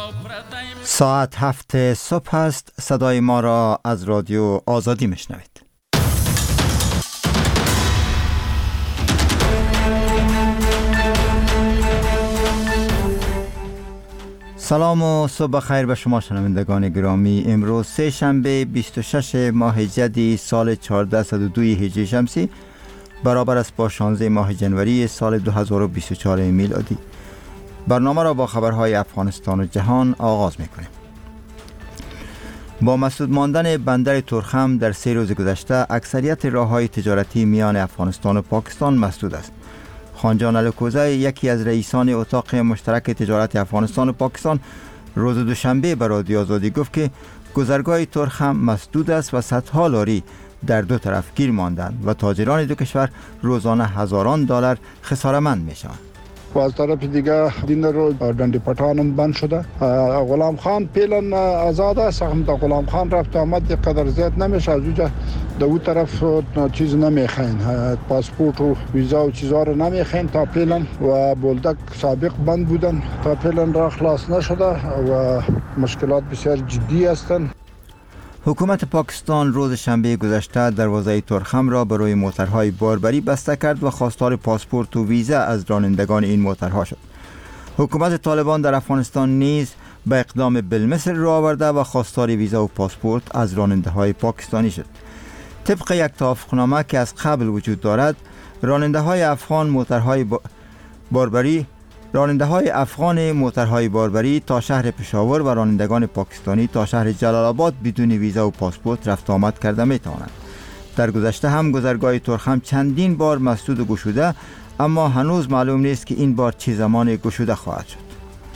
ساعت 7 صبح است. صدای ما را از رادیو آزادی میشنوید. سلام و صبح خیر به شما شنوندگان گرامی. امروز سه شنبه 26 ماه جدی سال 1402 هجری شمسی برابر است با 16 ماه جنوری سال 2024 میلادی. برنامه را با خبرهای افغانستان و جهان آغاز میکنیم. با مسدود ماندن بندر تورخم در 3 روز گذشته اکثریت راههای تجارتی میان افغانستان و پاکستان مسدود است. خانجان الکوزی، یکی از رئیسان اتاق مشترک تجارت افغانستان و پاکستان، روز دوشنبه به رادیو آزادی گفت که گذرگاه تورخم مسدود است و صدها لاری در دو طرف گیر ماندند و تاجران دو کشور روزانه هزاران دلار خساره‌مند میشوند. و از طرف دیگه دین رو دندی پټانم بند شده. غلام خان پیلن آزاد است، هم تا غلام خان رفت آمد قدر زیاد نمیشه. از اونجا در اون طرف چیز نمیخواین، پاسپورت و ویزا و چیزا رو نمیخواین تا پیلن. و بولدک سابق بند بودن تا پیلن را خلاص نشده و مشکلات بسیار جدی هستند. حکومت پاکستان روز شنبه گذشته دروازه تورخم را برای موترهای باربری بسته کرد و خواستار پاسپورت و ویزا از رانندگان این موترها شد. حکومت طالبان در افغانستان نیز به اقدام بالمثل را آورده و خواستار ویزا و پاسپورت از راننده های پاکستانی شد. طبق یک توافقنامه که از قبل وجود دارد، راننده های افغان موترهای باربری تا شهر پشاور و رانندگان پاکستانی تا شهر جلال آباد بدون ویزا و پاسپورت رفت آمد کرده می توانند. در گذشته هم گذرگاه تورخم چندین بار مسدود و گشوده، اما هنوز معلوم نیست که این بار چه زمان گشوده خواهد شد.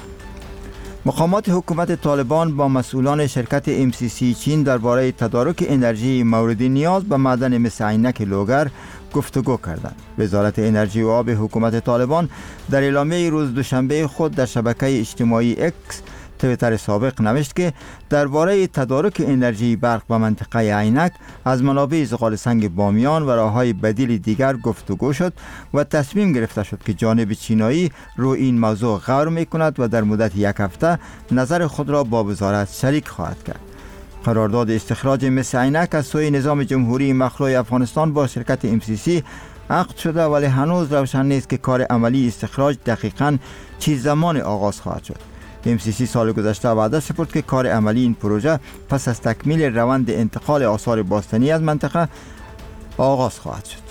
مقامات حکومت طالبان با مسئولان شرکت MCC چین درباره تدارک انرژی مورد نیاز به معدن مثل عینک لوگر گفتگو کردند. وزارت انرژی و آب حکومت طالبان در اعلامیه روز دوشنبه خود در شبکه اجتماعی اکس تویتر سابق نوشت که درباره تدارک انرژی برق به منطقه عینک از منابع زغال سنگ بامیان و راههای بدیل دیگر گفتگو شد و تصمیم گرفته شد که جانب چینایی رو این موضوع غور میکند و در مدت یک هفته نظر خود را با وزارت شریک خواهد کرد. قرارداد استخراج مس عینک از سوی نظام جمهوری مخلوع افغانستان با شرکت MCC عقد شده، ولی هنوز روشن نیست که کار عملی استخراج دقیقاً چه زمان آغاز خواهد شد. MCC سال گذشته وعده سپرد که کار عملی این پروژه پس از تکمیل روند انتقال آثار باستانی از منطقه آغاز خواهد شد.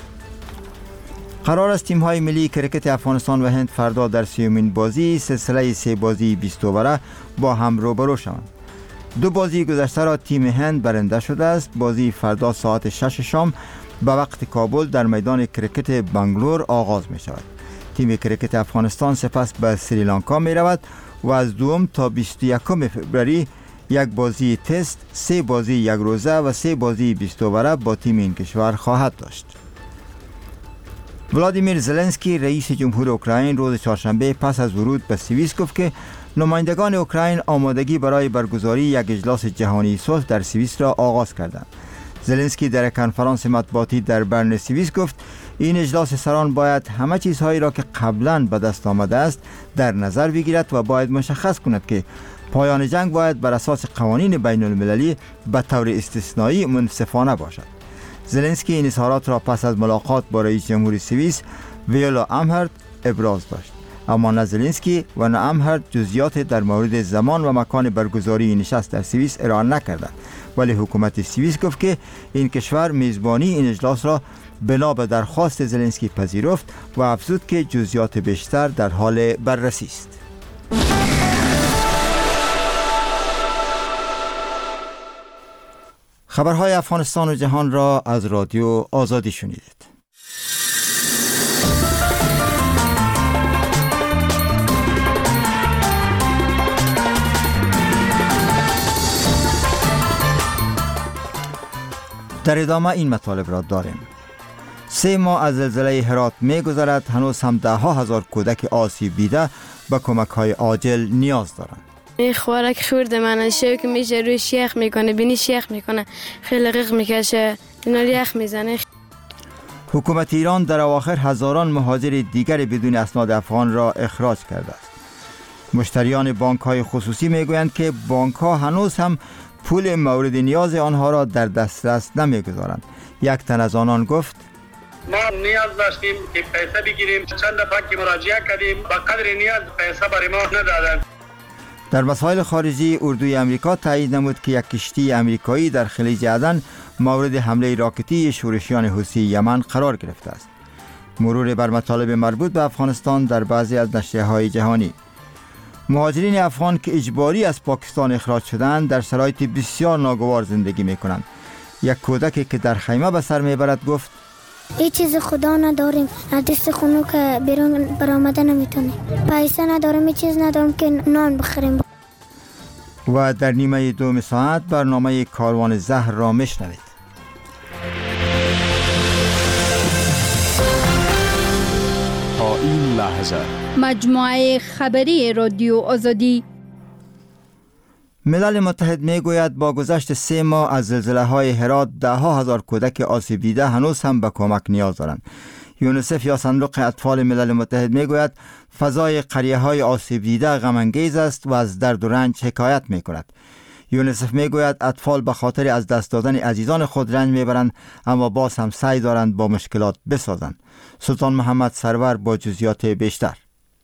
قرار است تیم‌های ملی کرکت افغانستان و هند فردا در 30مین بازی سلسله 3 بازی 20 اووره با هم روبرو شوند. 2 بازی گذشته را تیم هند برنده شده است. بازی فردا ساعت 6 شام به وقت کابل در میدان کرکت بنگلور آغاز می شود. تیم کرکت افغانستان سپس به سریلانکا می رود و از 2 تا 21 فوریه 1 بازی تست، 3 بازی 1 روزه و 3 بازی 20 اووره با تیم این کشور خواهد داشت. ولادیمیر زلنسکی رئیس جمهور اوکراین روز چهارشنبه پس از ورود به سوئیس گفت که نمایندگان اوکراین آمادگی برای برگزاری یک اجلاس جهانی صلح در سوئیس را آغاز کردند. زلنسکی در کنفرانس مطبوعاتی در برن سوئیس گفت این اجلاس سران باید همه چیزهایی را که قبلا به دست آمده است در نظر بگیرد و باید مشخص کند که پایان جنگ باید بر اساس قوانین بین المللی به طور استثنایی منصفانه باشد. زلنسکی این اظهارات را پس از ملاقات با رئیس جمهور سوئیس ویولا امهرت ابراز داشت. اما نه زلنسکی و نه امهرت جزئیات در مورد زمان و مکان برگزاری نشست در سوئیس ارائه نکردند، ولی حکومت سوئیس گفت که این کشور میزبانی این اجلاس را بنا به درخواست زلنسکی پذیرفت و افزود که جزئیات بیشتر در حال بررسی است. خبرهای افغانستان و جهان را از رادیو آزادی شنیدید. در ادامه این مطالب را داریم. 3 ماه از زلزله هرات می گذرد، هنوز هم 10,000 کودک آسیب دیده به کمک های عاجل نیاز دارند. این خوارک خورده من شو که میشه روی شیخ میکنه، بینی شیخ میکنه، خیلی غیق میکشه، اینا یخ میزنه. حکومت ایران در اواخر هزاران مهاجر دیگر بدون اسناد افغان را اخراج کرده است. مشتریان بانک‌های خصوصی میگویند که بانک‌ها هنوز هم پول مورد نیاز آنها را در دسترس نمیگذارند. یک تن از آنان گفت: ما نیاز داشتیم که پیسه بگیریم، چند دفعه که مراجعه کردیم با قدر نیاز پیسه برای ما ندادند. در مسائل خارجی، اردوی امریکا تایید نمود که یک کشتی امریکایی در خلیج عدن مورد حمله راکتی شورشیان حوثی یمن قرار گرفته است. مرور بر مطالب مربوط به افغانستان در بعضی از نشریه‌های جهانی. مهاجرین افغان که اجباری از پاکستان اخراج شدند در شرایط بسیار ناگوار زندگی می‌کنند. یک کودکی که در خیمه به سر میبرد گفت: هیچ چیز خدا نداریم، از دست خونو که بیرون برآمده نمیتونیم، پیسه نداریم، هیچ چیز نداریم که نان بخوریم. و در نیمه دوم ساعت برنامه کاروان زهر را میشنوید. تا این لحظه مجموعه خبری رادیو آزادی. ملل متحد میگوید با گذشت 3 ماه از زلزله‌های هرات 10,000 کودک آسیب دیده هنوز هم به کمک نیاز دارند. یونیسف یا صندوق اطفال ملل متحد میگوید فضای قریه‌های آسیب دیده غم انگیز است و از درد و رنج حکایت میکند. یونیسف میگوید اطفال به خاطر از دست دادن عزیزان خود رنج میبرند، اما باز هم سعی دارند با مشکلات بسازند. سلطان محمد سرور با جزئیات بیشتر.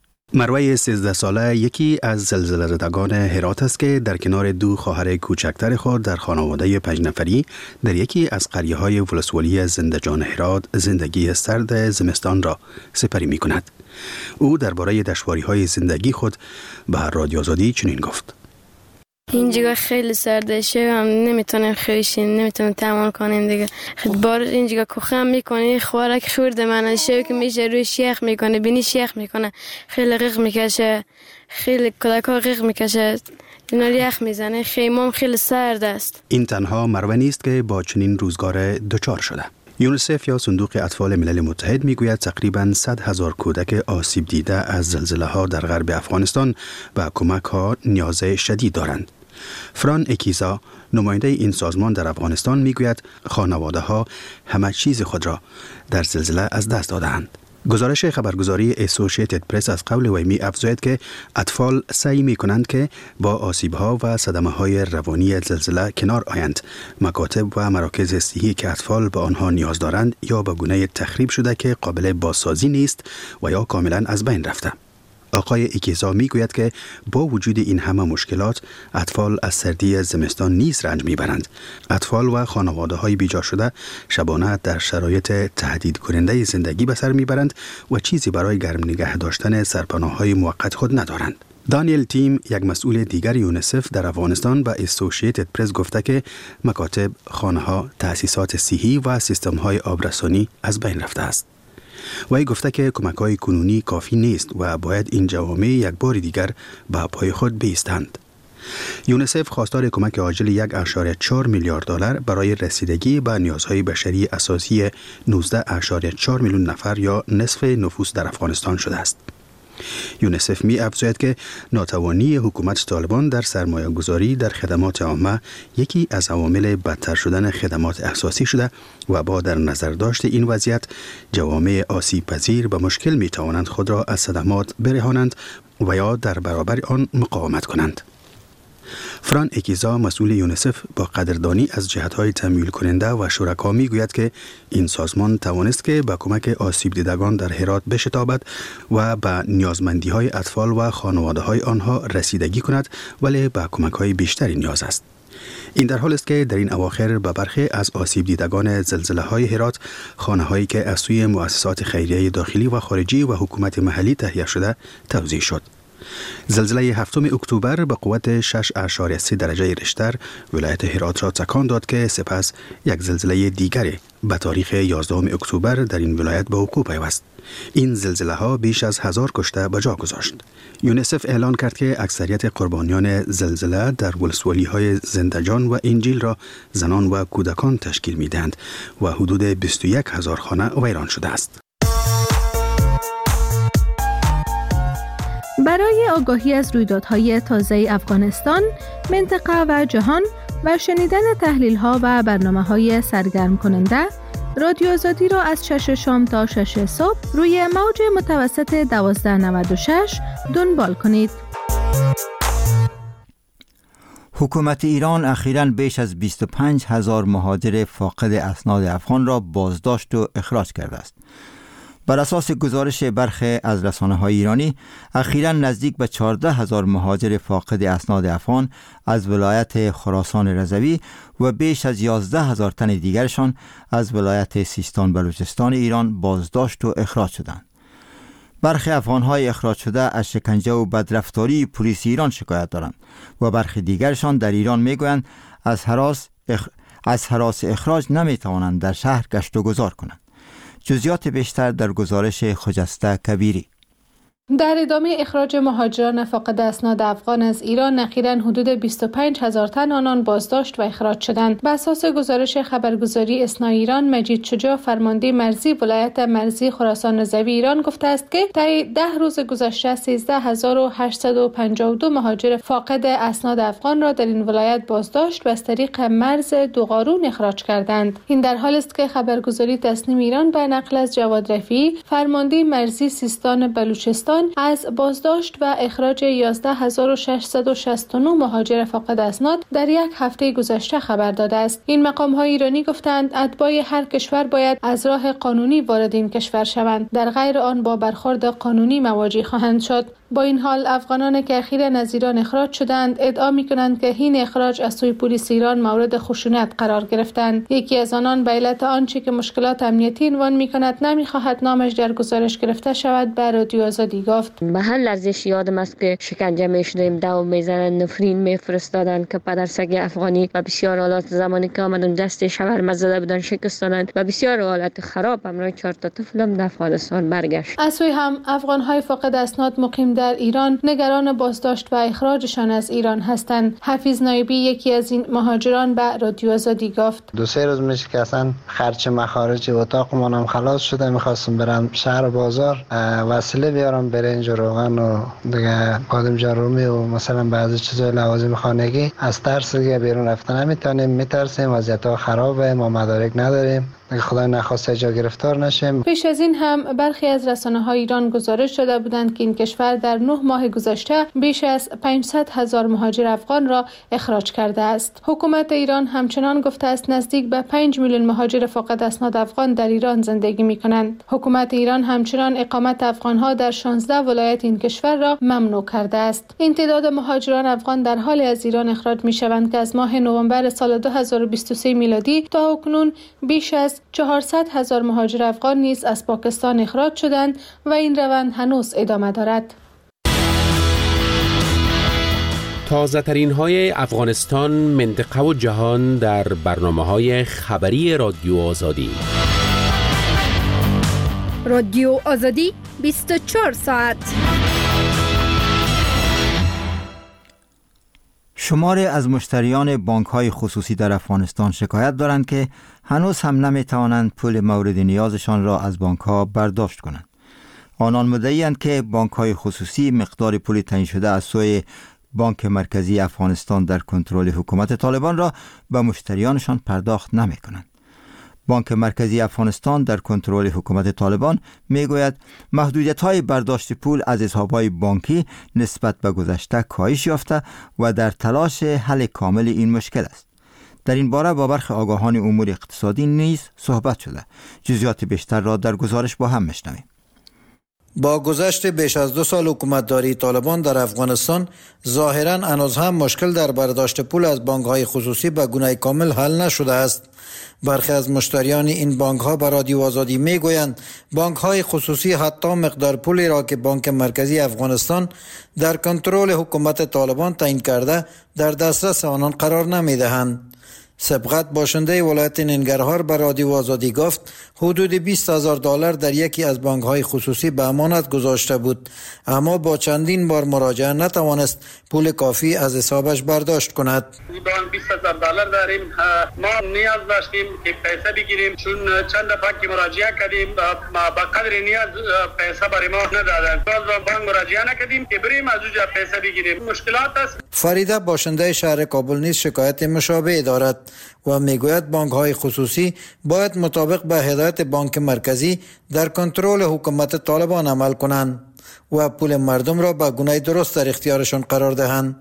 مروه 13 ساله یکی از زلزله زدگان هرات است که در کنار 2 خواهر کوچکتر خود در خانواده 5 نفری در یکی از قریه‌های ولسوالی زندجان هرات زندگی سرد زمستان را سپری می کند. او درباره دشواری‌های زندگی خود به رادیو آزادی چنین گفت: اینجا خیلی سرده شب هم نمیتونیم خیشیم، نمیتونیم تحمل کنیم دیگه. بار اینجا کوخم میکنه، خوارک خورده من شب که میشه روی شیخ میکنه، بینی شیخ میکنه، خیلی غیق میکشه، خیلی کودکا غیق میکشه، اینا یخ میزنه، خیمام خیلی سرد است. این تنها مروه نیست که با چنین روزگار دچار شده. یونیسف یا صندوق اطفال ملل متحد میگوید تقریباً 100,000 کودک آسیب دیده از زلزله‌ها در غرب افغانستان و کمک‌ها نیاز شدید دارند. فران اکیزا نماینده این سازمان در افغانستان میگوید خانواده‌ها همه چیز خود را در زلزله از دست دادند. گزارش خبرگزاری اسوسییتد پرس از قول وی می افزاید که اطفال سعی می کنند که با آسیب‌ها و صدمه‌های روانی زلزله کنار آیند. مکاتب و مراکز صحی که اطفال به آنها نیاز دارند یا به گونه تخریب شده که قابل بازسازی نیست و یا کاملا از بین رفته. آقای اکیزا میگوید که با وجود این همه مشکلات اطفال از سردی زمستان نیز رنج میبرند. اطفال و خانواده‌های بیجا شده شبانه در شرایط تهدید کننده زندگی به سر میبرند و چیزی برای گرم نگه داشتن سرپناه‌های موقت خود ندارند. دانیل تیم، یک مسئول دیگر یونیسف در افغانستان، به اسوسییتد پرس گفته که مکاتب، خانه‌ها، تأسیسات صحی و سیستم‌های آبرسانی از بین رفته است. وی گفته که کمک‌های کنونی کافی نیست و باید این جوامع یک بار دیگر به پای خود بایستند. یونیسف خواستار کمک عاجل 1.4 میلیارد دلار برای رسیدگی به نیازهای بشری اساسی 19.4 میلیون نفر یا نصف نفوس در افغانستان شده است. یونیسف می افزاید که ناتوانی حکومت طالبان در سرمایه گذاری در خدمات عامه یکی از عوامل بدتر شدن خدمات اساسی شده و با در نظر داشت این وضعیت جوامع آسیب پذیر به مشکل می توانند خود را از صدمات برهانند و یا در برابر آن مقاومت کنند. فران اکیزا مسئول یونیسف با قدردانی از جهت‌های تمویل کننده و شرکا میگوید که این سازمان توانست که با کمک آسیب دیدگان در هرات بشتابد و به نیازمندی‌های اطفال و خانواده‌های آنها رسیدگی کند، ولی به کمک‌های بیشتری نیاز است. این در حال است که در این اواخر به برخی از آسیب دیدگان زلزله‌های هرات خانه‌هایی که از سوی مؤسسات خیریه داخلی و خارجی و حکومت محلی تهیه شده توزیع شد. زلزله 7 اکتبر به قوت 6.3 درجه ریشتر ولایت هرات را تکان داد که سپس یک زلزله دیگری به تاریخ 11 اکتبر در این ولایت به وقوع پیوست. این زلزله ها بیش از 1000 کشته به جا گذاشت. یونیسف اعلان کرد که اکثریت قربانیان زلزله در ولسوالی های زندجان و انجیل را زنان و کودکان تشکیل می دهند و حدود 21,000 خانه ویران شده است. برای آگاهی از رویدادهای تازه افغانستان، منطقه و جهان و شنیدن تحلیل‌ها و برنامه‌های سرگرم کننده، رادیو آزادی را از 6 شام تا 6 صبح روی موج متوسط 1296 دنبال کنید. حکومت ایران اخیراً بیش از 25,000 مهاجر فاقد اسناد افغان را بازداشت و اخراج کرده است. بر اساس گزارش برخی از رسانه‌های ایرانی، اخیراً نزدیک به 14,000 مهاجر فاقد اسناد افغان از ولایت خراسان رضوی و بیش از 11,000 تن دیگرشان از ولایت سیستان بلوچستان ایران بازداشت و اخراج شدند. برخی افغان‌های اخراج شده از شکنجه و بدرفتاری پلیس ایران شکایت دارند و برخی دیگرشان در ایران میگویند از هراس اخراج نمیتوانند در شهر گشت و گذار کنند. جزئیات بیشتر در گزارش خجسته کبیری. در ادامه اخراج مهاجران فاقد اسناد افغان از ایران، اخیراً حدود 25,000 تن آنان بازداشت و اخراج شدند. بر اساس گزارش خبرگزاری اسنا ایران، مجید شجاع، فرمانده مرزی ولایت مرزی خراسان رضوی ایران گفته است که طی 10 روز گذشته 13,852 مهاجر فاقد اسناد افغان را در این ولایت بازداشت و از طریق مرز دوقارون اخراج کردند. این در حالی است که خبرگزاری تسنیم ایران به نقل از جواد رفیعی، فرمانده مرزی سیستان بلوچستان، از بازداشت و اخراج 11,669 مهاجر فاقد اسناد در یک هفته گذشته خبر داده است. این مقام‌های ایرانی گفتند اتباع هر کشور باید از راه قانونی وارد این کشور شوند، در غیر آن با برخورد قانونی مواجه خواهند شد. با این حال افغانان که اخیراً از ایران اخراج شدند ادعا می‌کنند که این اخراج از سوی پلیس ایران مورد خشونت قرار گرفتند. یکی از آنان به علت آنچه که مشکلات امنیتی عنوان می‌کند نمی‌خواهد نامش در گزارش گرفته شود به رادیو آزادی گفت: به هر لحظه یادم است که شکنجه می‌شدیم، داو می‌زدن، نفرین می‌فرستادن که پدرسگ افغانی و بسیار حالات زمانی که آمدن دست شاورما زده بودن شکست دادن و بسیار حالت خراب. همراه 4 تا طفلم در افغانستان برگشت. از سوی هم افغان‌های فاقد اسناد مقیم در ایران نگران بازداشت و اخراجشان از ایران هستند. حفیظ نایبی، یکی از این مهاجران، به رادیو آزادی گفت: 2-3 روز میشه که اصلا خرچ مخارج اتاق منم خلاص شده، میخواستم برم شهر بازار وسیله بیارم، برنج و روغن و دیگه بادم جارومی و مثلا بعضی چیزای لوازم خانگی. از ترس دیگه بیرون رفتن نمیتونیم، میترسیم، وضعیت خرابه، ما مدارک نداریم، خدا نخواسته جا گرفتار نشیم. پیش از این هم برخی از رسانه‌های ایران گزارش داده بودند که این کشور در 9 ماه گذشته بیش از 500,000 مهاجر افغان را اخراج کرده است. حکومت ایران همچنان گفته است نزدیک به 5 میلیون مهاجر فاقد اسناد افغان در ایران زندگی می‌کنند. حکومت ایران همچنان اقامت افغان‌ها در 16 ولایت این کشور را ممنوع کرده است. این تعداد مهاجران افغان در حال از ایران اخراج می‌شوند که از ماه نوامبر سال 2023 میلادی تا اکنون بیش از 400,000 مهاجر افغان نیز از پاکستان اخراج شدند و این روند هنوز ادامه دارد. تازه ترین های افغانستان، منطقه و جهان در برنامه‌های خبری رادیو آزادی. رادیو آزادی 24 ساعت. شماری از مشتریان بانک‌های خصوصی در افغانستان شکایت دارند که هنوز هم نمی‌توانند پول مورد نیازشان را از بانک‌ها برداشت کنند. آنان مدعی‌اند که بانک‌های خصوصی مقدار پول تعیین شده از سوی بانک مرکزی افغانستان در کنترل حکومت طالبان را به مشتریانشان پرداخت نمی‌کنند. بانک مرکزی افغانستان در کنترل حکومت طالبان میگوید محدودیت‌های برداشت پول از حساب‌های بانکی نسبت به گذشته کاهش یافته و در تلاش حل کامل این مشکل است. در این باره با برخی آگاهان امور اقتصادی نیز صحبت شده. جزئیات بیشتر را در گزارش با هم میشنویم. با گذشت بیش از 2 سال حکومتداری طالبان در افغانستان، ظاهراً هنوز هم مشکل در برداشت پول از بانک‌های خصوصی به گونه کامل حل نشده است. برخی از مشتریان این بانک‌ها به رادیو آزادی می‌گویند بانک‌های خصوصی حتی مقدار پولی را که بانک مرکزی افغانستان در کنترل حکومت طالبان تعیین کرده در دسترس آنان قرار نمی‌دهند. سبقت باشنده ولایت ننگرهار به رادیو آزادی گفت حدود $20,000 در یکی از بانک‌های خصوصی به امانت گذاشته بود، اما با چندین بار مراجعه نتوانست پول کافی از حسابش برداشت کند. $20,000 داریم، ما نیاز داشتیم که پیسه بگیریم، چون چند دفعه که مراجعه کردیم با قدر نیاز پیسه برای ما ندادن. باز با بانک مراجعه نکردیم که بریم از اونجا پیسه بگیریم. مشکلات است. فریده باشنده شهر کابل نیز شکایت مشابه دارد و میگوید بانک‌های خصوصی باید مطابق به هدایت بانک مرکزی در کنترل حکومت طالبان عمل کنند و پول مردم را به گونه درست در اختیارشان قرار دهند.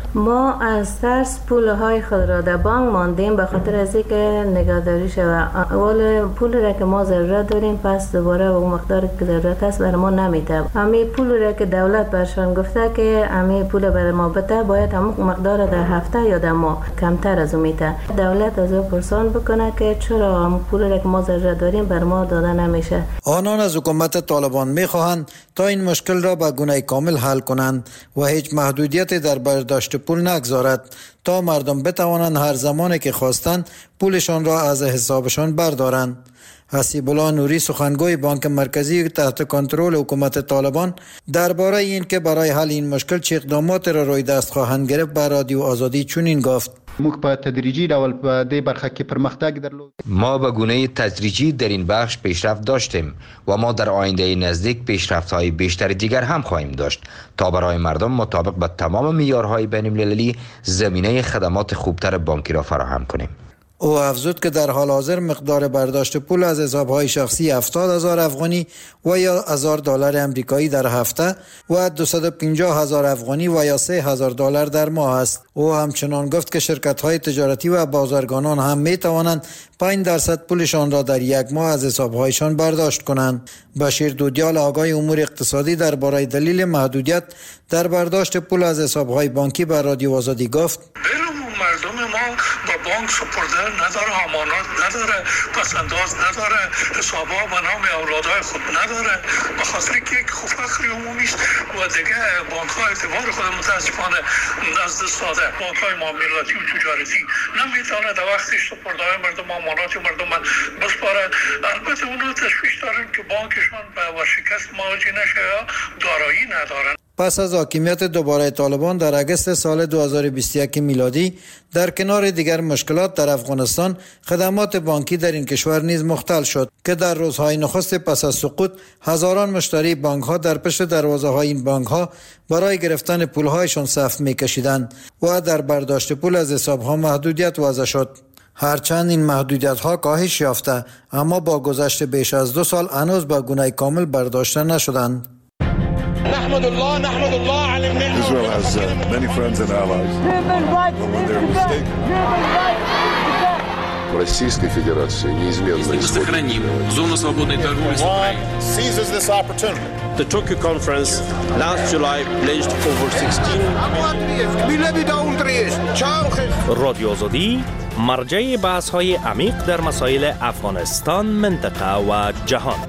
ما از ترس پولهای خود را در بانک ماندیم به خاطر از اینکه نگهداری شود. اول پول را که ما ضرورت داریم پس دوباره اون مقدار که ضرورت است برای ما نمیده. همین پول را که دولت برشان گفته که همین پول برای ما بده باید همون مقدار در هفته یا در ماه کمتر از اون میده. دولت از او پرسان بکنه که چرا همون پول را که ما ضرورت داریم بر ما داده نمیشه. آنان از حکومت طالبان میخواهند تا این مشکل را به گونه کامل حل کنند و هیچ محدودیتی در برداشت پول نگذارد تا مردم بتوانند هر زمانی که خواستند پولشان را از حسابشان بردارند. حسیب الله نوری سخنگوی بانک مرکزی تحت کنترل حکومت طالبان درباره این که برای حل این مشکل چه اقدامات را روی دست خواهند گرفت به رادیو آزادی چنین گفت: ما به گونه تدریجی در این بخش پیشرفت داشتیم و ما در آینده نزدیک پیشرفت‌های بیشتر دیگر هم خواهیم داشت تا برای مردم مطابق با تمام معیارهای بین‌المللی زمینه خدمات خوبتر بانکی را فراهم کنیم. او افزود که در حال حاضر مقدار برداشت پول از حساب‌های شخصی 70,000 افغانی و یا $1,000 امریکایی در هفته و 250,000 افغانی و یا $3,000 در ماه است. او همچنان گفت که شرکت‌های تجارتی و بازرگانان هم می‌توانند 5% پولشان را در یک ماه از حساب‌هایشان برداشت کنند. بشیر دودیال آقای امور اقتصادی درباره دلیل محدودیت در برداشت پول از حساب‌های بانکی به رادیو آزادی گفت: مردم ما با بانک سپرده نداره، امانات نداره، پسنداز نداره، حسابها به نام اولادهای خود نداره، به خاطر که یک فقر عمومی است و دیگه بانک ها اعتبار خود متاسفانه از دست داده. بانک های معاملاتی و تجارتی نمیتونه در وقتش سپرده های مردم، امانات مردم بسپاره. البته اونو تشویش دارن که بانکشان به شکست مواجه نشه یا دارایی ندارن. پس از حاکمیت دوباره طالبان در اگست سال 2021 میلادی در کنار دیگر مشکلات در افغانستان خدمات بانکی در این کشور نیز مختل شد که در روزهای نخست پس از سقوط هزاران مشتری بانک ها در پشت دروازه های این بانک ها برای گرفتن پول هایشان صف میکشیدند و در برداشت پول از حساب ها محدودیت وضع شد. هرچند این محدودیت ها کاهش یافته اما با گذشت بیش از 2 سال هنوز به گونه کامل برداشته نشدند. Israel has many friends and allies. When they're mistaken. Российской Федерации неизменно seizes this opportunity. The Tokyo conference last July pledged over 16 رادیو آزادی مرجع بحث‌های عمیق در مسائل افغانستان، منطقه و جهان.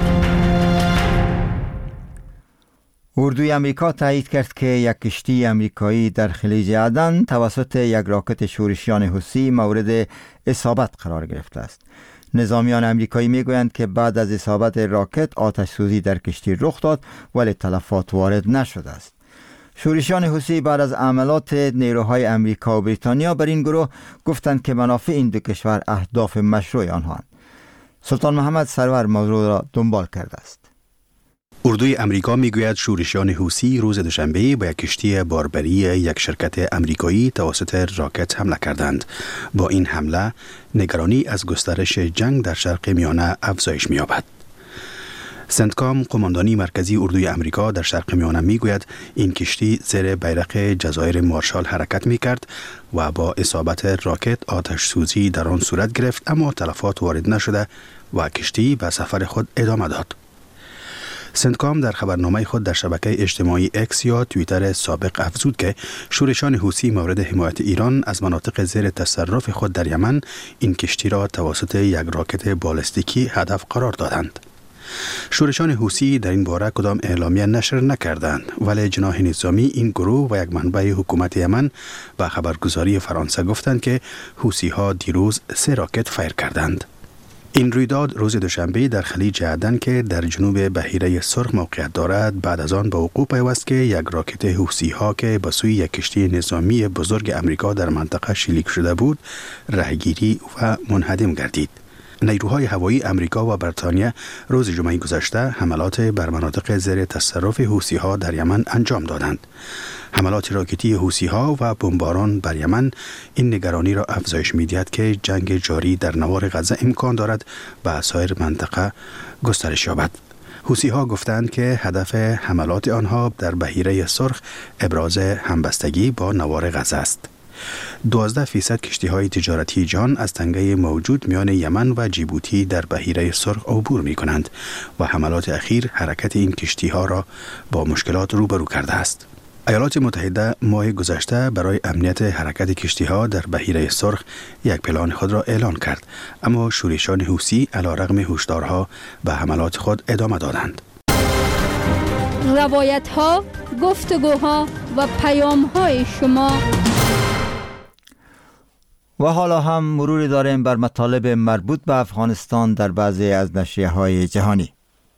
اردوی امریکا تایید کرد که یک کشتی امریکایی در خلیج عدن توسط یک راکت شورشیان حوثی مورد اصابت قرار گرفته است. نظامیان امریکایی میگویند که بعد از اصابت راکت آتش سوزی در کشتی رخ داد ولی تلفات وارد نشده است. شورشیان حوثی بعد از عملات نیروهای امریکا و بریتانیا بر این گروه گفتند که منافع این دو کشور اهداف مشروع آنهاند. سلطان محمد سرور موضوع را دنبال کرده است. اردوی امریکا میگوید شورشیان حوثی روز دوشنبه به یک کشتی باربری یک شرکت امریکایی توسط راکت حمله کردند. با این حمله نگرانی از گسترش جنگ در شرق میانه افزایش می‌یابد. سنتکام قماندانی مرکزی اردوی امریکا در شرق میانه میگوید این کشتی زیر بیرق جزایر مارشال حرکت میکرد و با اصابت راکت آتش سوزی در آن صورت گرفت اما تلفات وارد نشده و کشتی به سفر خود ادامه داد. سنتکام در خبرنامه خود در شبکه اجتماعی اکس یا توییتر سابق افزود که شورشیان حوثی مورد حمایت ایران از مناطق زیر تصرف خود در یمن این کشتی را توسط یک راکت بالستیکی هدف قرار دادند. شورشیان حوثی در این باره کدام اعلامیه نشر نکردند ولی جناح نظامی این گروه و یک منبع حکومت یمن و خبرگزاری فرانسه گفتند که حوثی ها دیروز 3 راکت فیر کردند. این رویداد روز دوشنبه در خلیج عدن که در جنوب بحیره سرخ موقعیت دارد بعد از آن به وقوع پیوست که یک راکت حوثی ها که به سوی یک کشتی نظامی بزرگ امریکا در منطقه شلیک شده بود رهگیری و منهدم گردید. نیروهای هوایی امریکا و بریتانیا روز جمعه گذشته حملات بر مناطق زیر تصرف حوثی ها در یمن انجام دادند. حملات راکتی حوثی ها و بمباران بر یمن این نگرانی را افزایش می‌دهد که جنگ جاری در نوار غزه امکان دارد به سایر منطقه گسترش یابد. حوثی‌ها گفتند که هدف حملات آنها در بحیره سرخ ابراز همبستگی با نوار غزه است. 12% کشتی‌های تجارتی جهان از تنگه موجود میان یمن و جیبوتی در بحیره سرخ عبور می‌کنند و حملات اخیر حرکت این کشتی‌ها را با مشکلات روبرو کرده است. ایالات متحده ماه گذشته برای امنیت حرکت کشتی‌ها در بحیره سرخ یک پلان خود را اعلان کرد، اما شورشان حوثی علیرغم هشدارها به حملات خود ادامه دادند. روایت‌ها، گفتگوها و پیام‌های شما. و حالا هم مروری داریم بر مطالب مربوط به افغانستان در بعضی از نشریه‌های جهانی.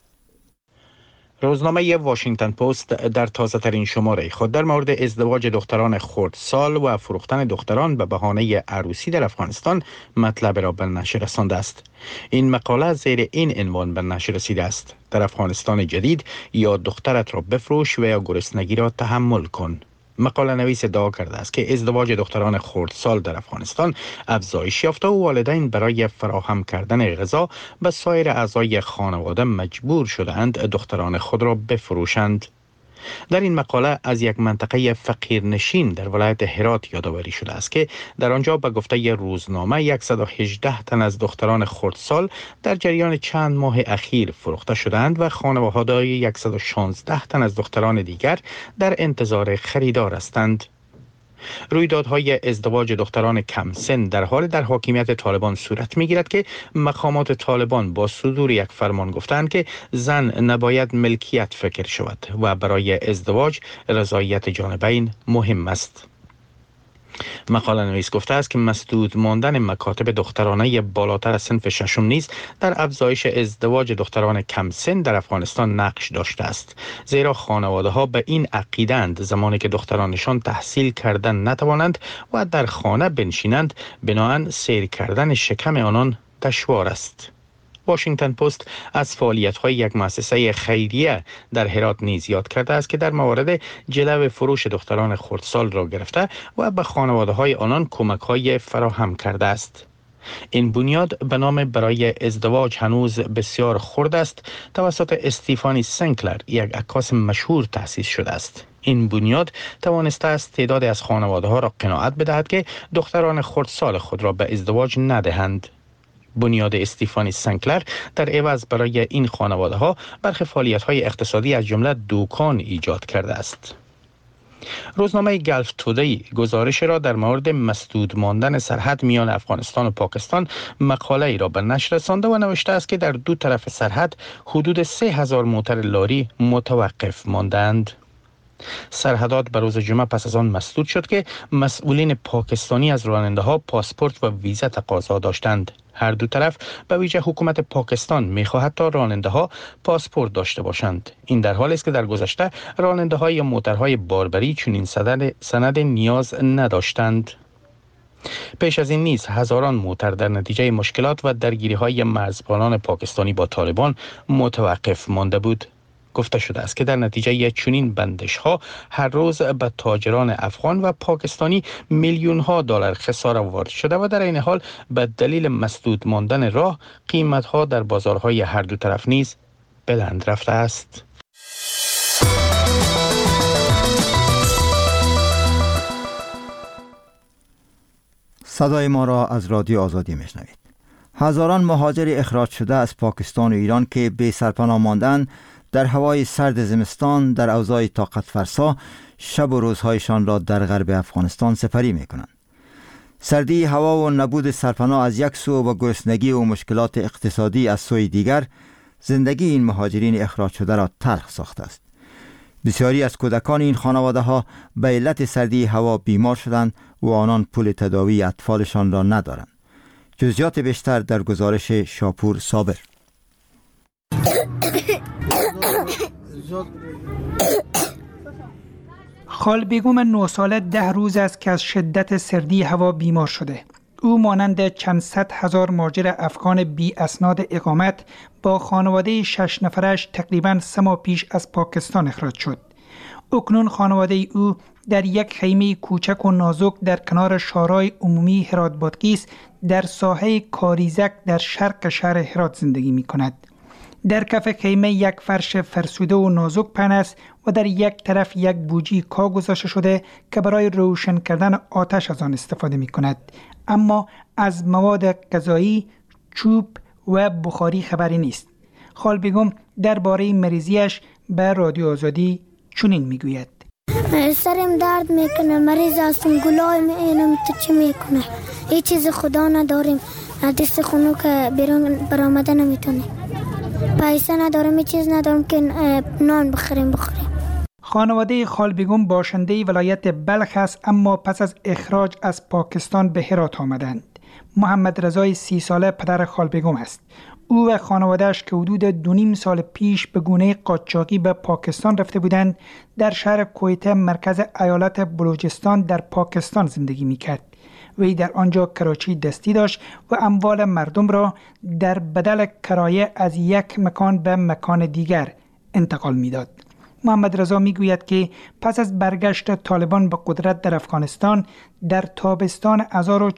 روزنامه واشنگتن پست در تازه ترین شماره خود در مورد ازدواج دختران خردسال و فروختن دختران به بهانه عروسی در افغانستان مطلب را به نشر رسانده است. این مقاله زیر این عنوان به نشر رسیده است: در افغانستان جدید یا دخترت را بفروش و یا گرسنگی را تحمل کن. مقاله نویس ادعا کرده است که ازدواج دختران خردسال در افغانستان افزایش یافته و والدین برای فراهم کردن غذا به سایر اعضای خانواده مجبور شدند دختران خود را بفروشند. در این مقاله از یک منطقه فقیرنشین در ولایت هرات یادآوری شده است که در آنجا به گفته روزنامه 118 تن از دختران خردسال در جریان چند ماه اخیر فروخته شدند و خانواده‌های 116 تن از دختران دیگر در انتظار خریدار هستند. رویدادهای ازدواج دختران کم سن در حال در حاکمیت طالبان صورت می‌گیرد که مقامات طالبان با صدور یک فرمان گفتند که زن نباید ملکیت فکر شود و برای ازدواج رضایت جانبین مهم است. مقاله نویس گفته است که مسدود ماندن مکاتب دخترانه بالاتر از صنف ششم نیز در افزایش ازدواج دختران کم سن در افغانستان نقش داشته است، زیرا خانواده ها به این عقیدند زمانی که دخترانشان تحصیل کردن نتوانند و در خانه بنشینند بناهن سیر کردن شکم آنان دشوار است. واشنگتن پست از فعالیت‌های یک مؤسسه خیریه در هرات نیز یاد کرده است که در موارد جلو فروش دختران خردسال را گرفته و به خانواده‌های آنان کمک‌های فراهم کرده است. این بنیاد به نام برای ازدواج هنوز بسیار خرد است توسط استیفانی سنکلر، یک عکاس مشهور تأسیس شده است. این بنیاد توانسته است تعدادی از خانواده‌ها را قناعت بدهد که دختران خردسال خود را به ازدواج ندهند. بنیاد استیفانی سنکلر در عوض برای این خانواده ها برخی فعالیت های اقتصادی از جمله دکان ایجاد کرده است. روزنامه گلف تودی گزارش را در مورد مسدود ماندن سرحد میان افغانستان و پاکستان مقاله ای را به نشر رسانده و نوشته است که در دو طرف سرحد حدود 3000 موتر لاری متوقف ماندند. سرحدات به روز جمعه پس از آن مسدود شد که مسئولین پاکستانی از راننده ها پاسپورت و ویزا تقاضا داشتند. هر دو طرف به ویژه حکومت پاکستان می‌خواهد تا راننده ها پاسپورت داشته باشند. این در حالی است که در گذشته راننده های موترهای باربری چنین سند نیاز نداشتند. پیش از این نیز هزاران موتر در نتیجه مشکلات و درگیری‌های مرزبانان پاکستانی با طالبان متوقف مانده بود. گفته شده است که در نتیجه چنین بندش ها هر روز به تاجران افغان و پاکستانی میلیون ها دلار خساره وارد شده و در این حال به دلیل مسدود ماندن راه قیمت ها در بازارهای هر دو طرف نیز بلند رفته است. صدای ما را از رادیو آزادی میشنوید. هزاران مهاجر اخراج شده از پاکستان و ایران که بی سرپناه ماندند در هوای سرد زمستان در اوضاع طاقت فرسا شب و روزهایشان را در غرب افغانستان سپری می کنند. سردی هوا و نبود سرپناه از یک سو و گرسنگی و مشکلات اقتصادی از سوی دیگر زندگی این مهاجرین اخراج شده را تلخ ساخته است. بسیاری از کودکان این خانواده ها به علت سردی هوا بیمار شدند و آنان پول تداوی اطفالشان را ندارند. جزئیات بیشتر در گزارش شاپور صابر. خال بیگم 9 ساله 10 روز است که از شدت سردی هوا بیمار شده. او مانند چند صد هزار مهاجر افغان بی اسناد اقامت با خانواده 6 نفرش تقریباً 3 ماه پیش از پاکستان اخراج شد. اکنون خانواده او در یک خیمه کوچک و نازک در کنار شارع عمومی هرات بادغیس در ساحه کاریزک در شرق شهر هرات زندگی می کند. در کف خیمه یک فرش فرسوده و نازک پهن است و در یک طرف یک بوجی کاه گذاشته شده که برای روشن کردن آتش از آن استفاده می کند. اما از مواد غذایی، چوب و بخاری خبری نیست. خال بیگم درباره مریضیش به رادیو آزادی چنین میگوید: سرم درد میکنه، مریض هستم، گلای می‌اینم، تو چی میکنه؟ هیچ چیز خدا نداریم، دست خونو که بیرون برآمده نمیتونه، پیسه ندارم، هیچ چیز ندارم که نان بخوریم. خانواده خال بیگم باشنده ولایت بلخ است، اما پس از اخراج از پاکستان به هرات آمدند. محمد رضای 30 ساله پدر خال بیگم است. او و خانواده‌اش که حدود 2.5 سال پیش به گونه قاچاقی به پاکستان رفته بودند، در شهر کویته مرکز ایالت بلوچستان در پاکستان زندگی می‌کرد. وی در آنجا کراچی دستی داشت و اموال مردم را در بدل کرایه از یک مکان به مکان دیگر انتقال می‌داد. محمد رضا میگوید که پس از برگشت طالبان به قدرت در افغانستان در تابستان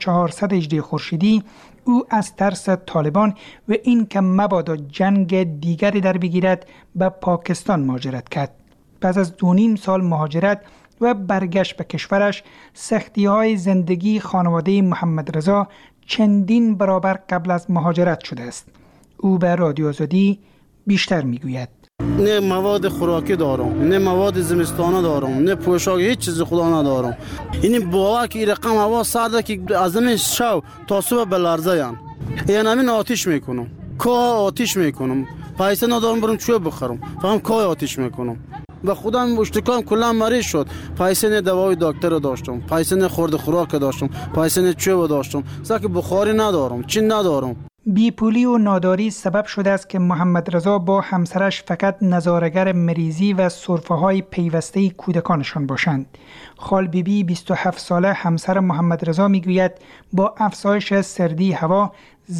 1418 خورشیدی، او از ترس طالبان و این که مبادا جنگ دیگری در بگیرد به پاکستان مهاجرت کرد. پس از 2.5 سال مهاجرت و برگشت به کشورش، سختی‌های زندگی خانواده محمد رضا چندین برابر قبل از مهاجرت شده است. او به رادیو آزادی بیشتر میگوید: نه مواد خوراکی دارم، نه مواد زمستانه دارم، نه پوشاک، هیچ چیز خدا ندارم. این باور که رقم هوا سرده که از این شو تا صبح بلرزه یان. یعنی همین آتیش میکنم، کاه آتیش میکنم، پیسه ندارم برم چوب بخرم، فهم کاه آتیش میکنم. و خودم مشتکام کلا مریض شد، پیسه نه دوای دکتر داشتم، پیسه نه خورد خوراک داشتم، پیسه نه چوب داشتم، زاک بخاری ندارم، چی ندارم. بیپولی و ناداری سبب شده است که محمد رضا با همسرش فقط نظاره‌گر مریضی و سرفه‌های پیوسته کودکانشان باشند. خال بیبی 27 ساله همسر محمد رضا میگوید با افزایش سردی هوا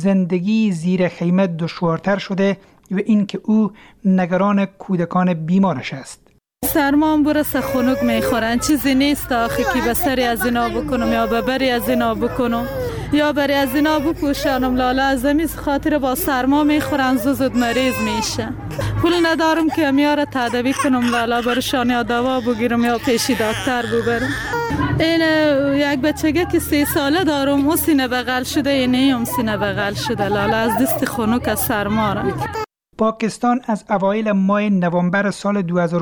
زندگی زیر خیمه دشوارتر شده و اینکه او نگران کودکان بیمارش است. سرمان برسه خنک میخورن، چیزی نیست آخی که به سری از اینا بکنم یا به بری از اینا بکنم یا بری از اینا بپوشانم. لاله از زمین خاطر با سرما میخورن، زود مریض میشه. پول ندارم که میاره تداوی کنم، لاله برشان یا دوا بگیرم یا پیشی دکتر ببرم. این یک بچگه که 3 ساله دارم، او سینه بغل شده، اینه سینه بغل شده، لاله از دست خنک از سرما را. پاکستان از اوایل ماه نوامبر سال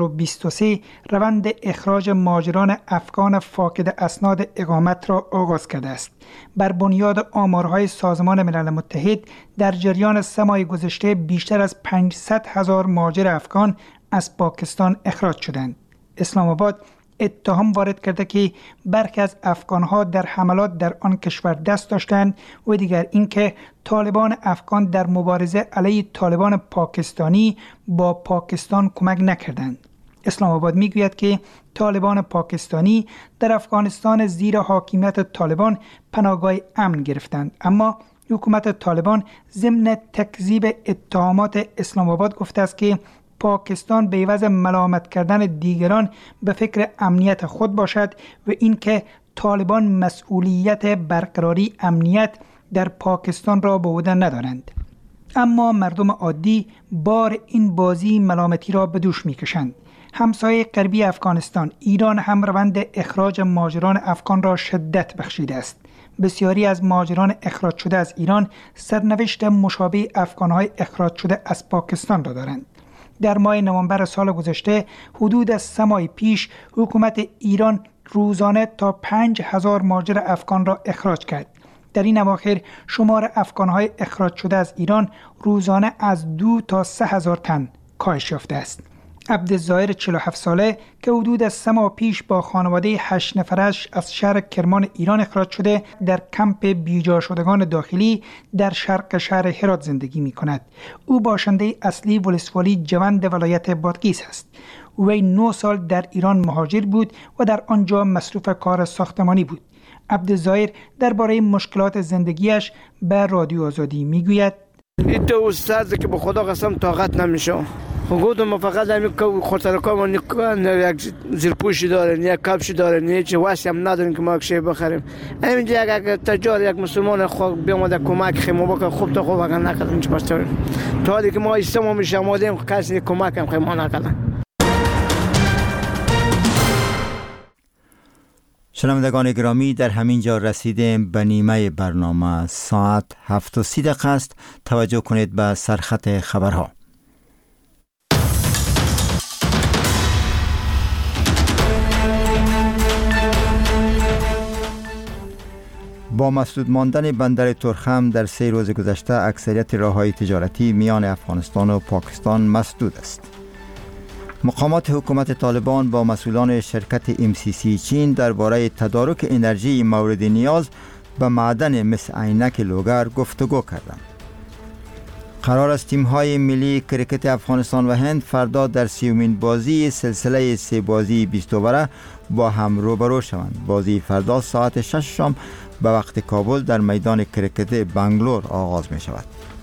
2023 روند اخراج مهاجران افغان فاقد اسناد اقامت را آغاز کرده است. بر بنیاد آمارهای سازمان ملل متحد در جریان 3 ماه گذشته بیشتر از 500,000 مهاجر افغان از پاکستان اخراج شدند. اسلام آباد اتهام وارد کرده که برخی از افغانها در حملات در آن کشور دست داشتند و دیگر اینکه طالبان افغان در مبارزه علیه طالبان پاکستانی با پاکستان کمک نکردند. اسلام آباد میگوید که طالبان پاکستانی در افغانستان زیر حاکمیت طالبان پناهگاه امن گرفتند، اما حکومت طالبان ضمن تکذیب اتهامات اسلام آباد گفته است که پاکستان به عوض ملامت کردن دیگران به فکر امنیت خود باشد و اینکه طالبان مسئولیت برقراری امنیت در پاکستان را به عهده ندارند. اما مردم عادی بار این بازی ملامتی را به دوش می‌کشند. همسایه غربی افغانستان ایران هم روند اخراج مهاجران افغان را شدت بخشیده است. بسیاری از مهاجران اخراج شده از ایران سرنوشت مشابه افغان‌های اخراج شده از پاکستان را دارند. در ماه نوامبر سال گذشته حدود از 3 ماه پیش حکومت ایران روزانه تا 5,000 مهاجر افغان را اخراج کرد. در این اواخر شمار افغان‌های اخراج شده از ایران روزانه از 2 تا 3,000 تن کاهش یافته است. عبدالظاهر 47 ساله که حدود از 3 ماه پیش با خانواده 8 نفرش از شهر کرمان ایران اخراج شده در کمپ بیجا شدگان داخلی در شرق شهر هرات زندگی می کند. او باشنده اصلی ولسوالی جوند ولایت بادغیس است. وی 9 سال در ایران مهاجر بود و در آنجا مصروف کار ساختمانی بود. عبدالظاهر درباره مشکلات زندگیش به رادیو آزادی می گوید: این تو استاد که به خدا قسم طاقت نمیشه. گفتم فقط همین خودسرکار یک زیرپوشی دارن، یک کفشی دارن، هیچ واسه هم ندارن که ما کشی بخریم. همینجا یک تجار یک مسلمان خود بیامده کمک خیمو بکنه، خوب تا خوب اگر نکردن چه پس تا حالی که ما ایستم میشه آمادیم کسی کمک هم خیمو نکردن. شنوندگان گرامی، در همین جا رسیدیم به نیمه برنامه. ساعت 7:30 است. توجه کنید به سرخط خبرها. با مسدود ماندن بندر ترخم در 3 روز گذشته اکثریت راههای تجارتی میان افغانستان و پاکستان مسدود است. مقامات حکومت طالبان با مسئولان شرکت MCC چین درباره تدارک انرژی مورد نیاز به معدن مس عینک لوگر گفتگو کردند. قرار است تیم‌های ملی کرکت افغانستان و هند فردا در 30مین بازی سلسله 3 بازی 20 اووره با هم روبرو شوند. بازی فردا ساعت 6 شام به وقت کابل در میدان کرکت بنگلور آغاز می شود.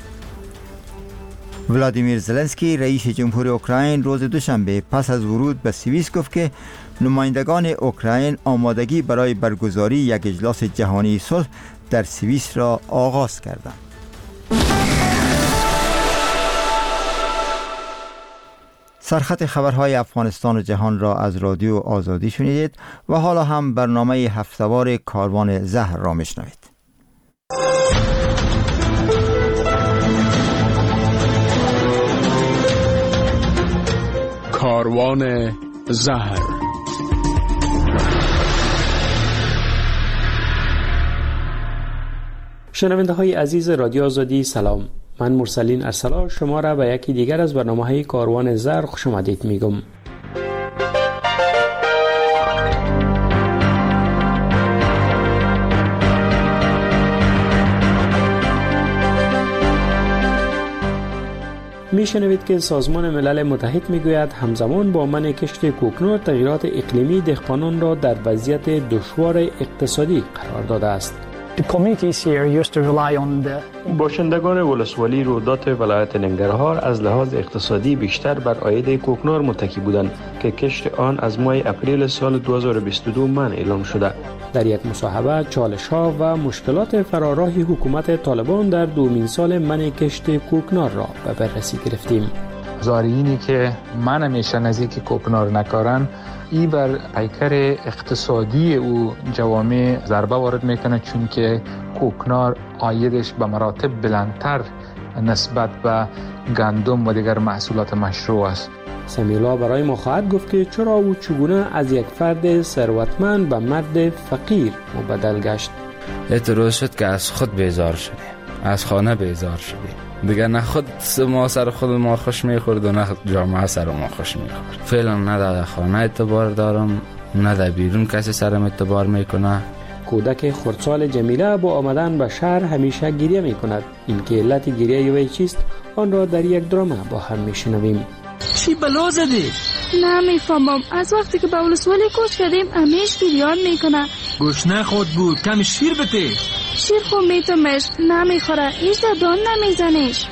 ولادیمیر زلنسکی رئیس جمهور اوکراین روز دوشنبه پس از ورود به سوئیس گفت که نمایندگان اوکراین آمادگی برای برگزاری یک اجلاس جهانی صلح در سوئیس را آغاز کردند. سرخط خبرهای افغانستان و جهان را از رادیو آزادی شنیدید و حالا هم برنامه هفته‌وار کاروان زهر را میشنوید. کاروان زهر. شنونده های عزیز رادیو آزادی سلام. من مرسلین ارسلا شما را به یکی دیگر از برنامه های کاروان زهر خوش آمدید میگم. میشنوید که سازمان ملل متحد میگوید همزمان با منع کشت کوکنار تغییرات اقلیمی دهقانان را در وضعیت دشوار اقتصادی قرار داده است. باشندگان ولسوالی رودات ولایت ننگرهار از لحاظ اقتصادی بیشتر بر عاید کوکنار متکی بودند که کشت آن از ماه اپریل سال 2022 منع اعلام شده. در یک مصاحبه چالش‌ها و مشکلات فراراهی حکومت طالبان در دومین سال منع کشت کوکنار را به بررسی گرفتیم. زارعینی که منع میشن از اینکه کوکنار نکارن، ای بر پیکر اقتصادی او جوامع ضربه وارد میکنه، چون که کوکنار عایدش به مراتب بلندتر نسبت به گندم و دیگر محصولات مشروع است. سمیلا برای ما خواهد گفت که چرا و چگونه از یک فرد ثروتمند به مرد فقیر مبدل گشت. اعتراض شد که از خود بیزار شدیم، از خانه بیزار شدیم. دیگر نه خود ما سر خود ما خوش میخورد و نه جامعه سر ما خوش میخورد. فعلا نه در خانه اعتبار دارم، نه در بیرون کسی سرم اعتبار میکنه. کودک خردسال جمیله با آمدن به شهر همیشه گریه میکند. این که علت گریه وی چیست آن را در یک درامه با هم میشنویم. چی بلا زدی؟ نمیفهمم. از وقتی که به ولسوالی کوچ کردیم همیش گریان میکنه. گشنه خود بود، کمی شیر بده. شیر خود میتومش نمیخوره، هیچ دادان نمیزنش.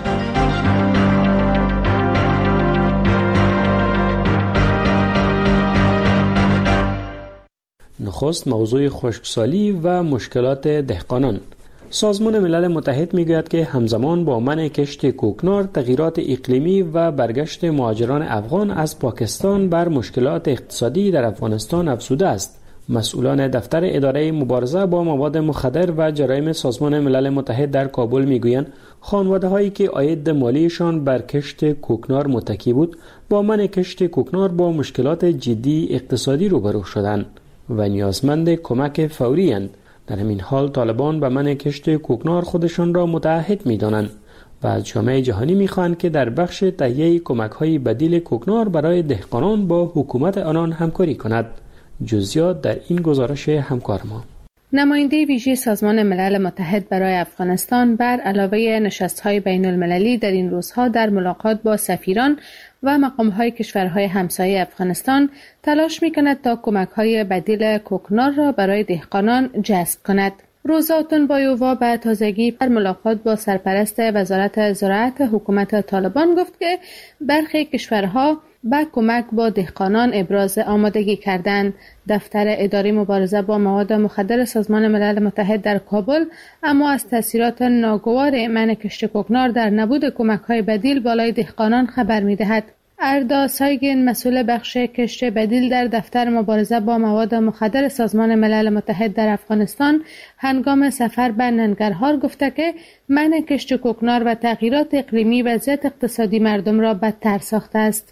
نخست موضوع خشکسالی و مشکلات دهقانان. سازمان ملل متحد میگوید که همزمان با منع کشت کوکنار، تغییرات اقلیمی و برگشت مهاجران افغان از پاکستان بر مشکلات اقتصادی در افغانستان افزوده است. مسئولان دفتر اداره مبارزه با مواد مخدر و جرایم سازمان ملل متحد در کابل میگویند خانواده‌هایی که عاید مالیشان بر کشت کوکنار متکی بود، با منع کشت کوکنار با مشکلات جدی اقتصادی روبرو شدند و نیازمند کمک فوری اند. در همین حال طالبان به منع کشت کوکنار خودشان را متعهد می‌دانند و از جامعه جهانی می‌خواهند که در بخش تهیه کمک‌های بدیل کوکنار برای دهقانان با حکومت آنان همکاری کند. جزئیات در این گزارش همکار ما. نماینده ویژه سازمان ملل متحد برای افغانستان بر علاوه نشست‌های بین‌المللی در این روزها در ملاقات با سفیران و مقام‌های کشورهای همسایه افغانستان تلاش می‌کند تا کمک‌های بدیل کوکنار را برای دهقانان جذب کند. روزا تونبایووا به تازگی در ملاقات با سرپرست وزارت زراعت حکومت طالبان گفت که برخی کشورها با کمک با دهقانان ابراز آمادگی کردند. دفتر اداره مبارزه با مواد مخدر سازمان ملل متحد در کابل اما از تاثیرات ناگوار منع کشت کوکنار در نبود کمک‌های بدیل بالای دهقانان خبر می‌دهد. اردا سایگین مسئول بخش کشت بدیل در دفتر مبارزه با مواد مخدر سازمان ملل متحد در افغانستان هنگام سفر به ننگرهار گفته که منع کشت کوکنار و تغییرات اقلیمی وضعیت اقتصادی مردم را بدتر ساخته است.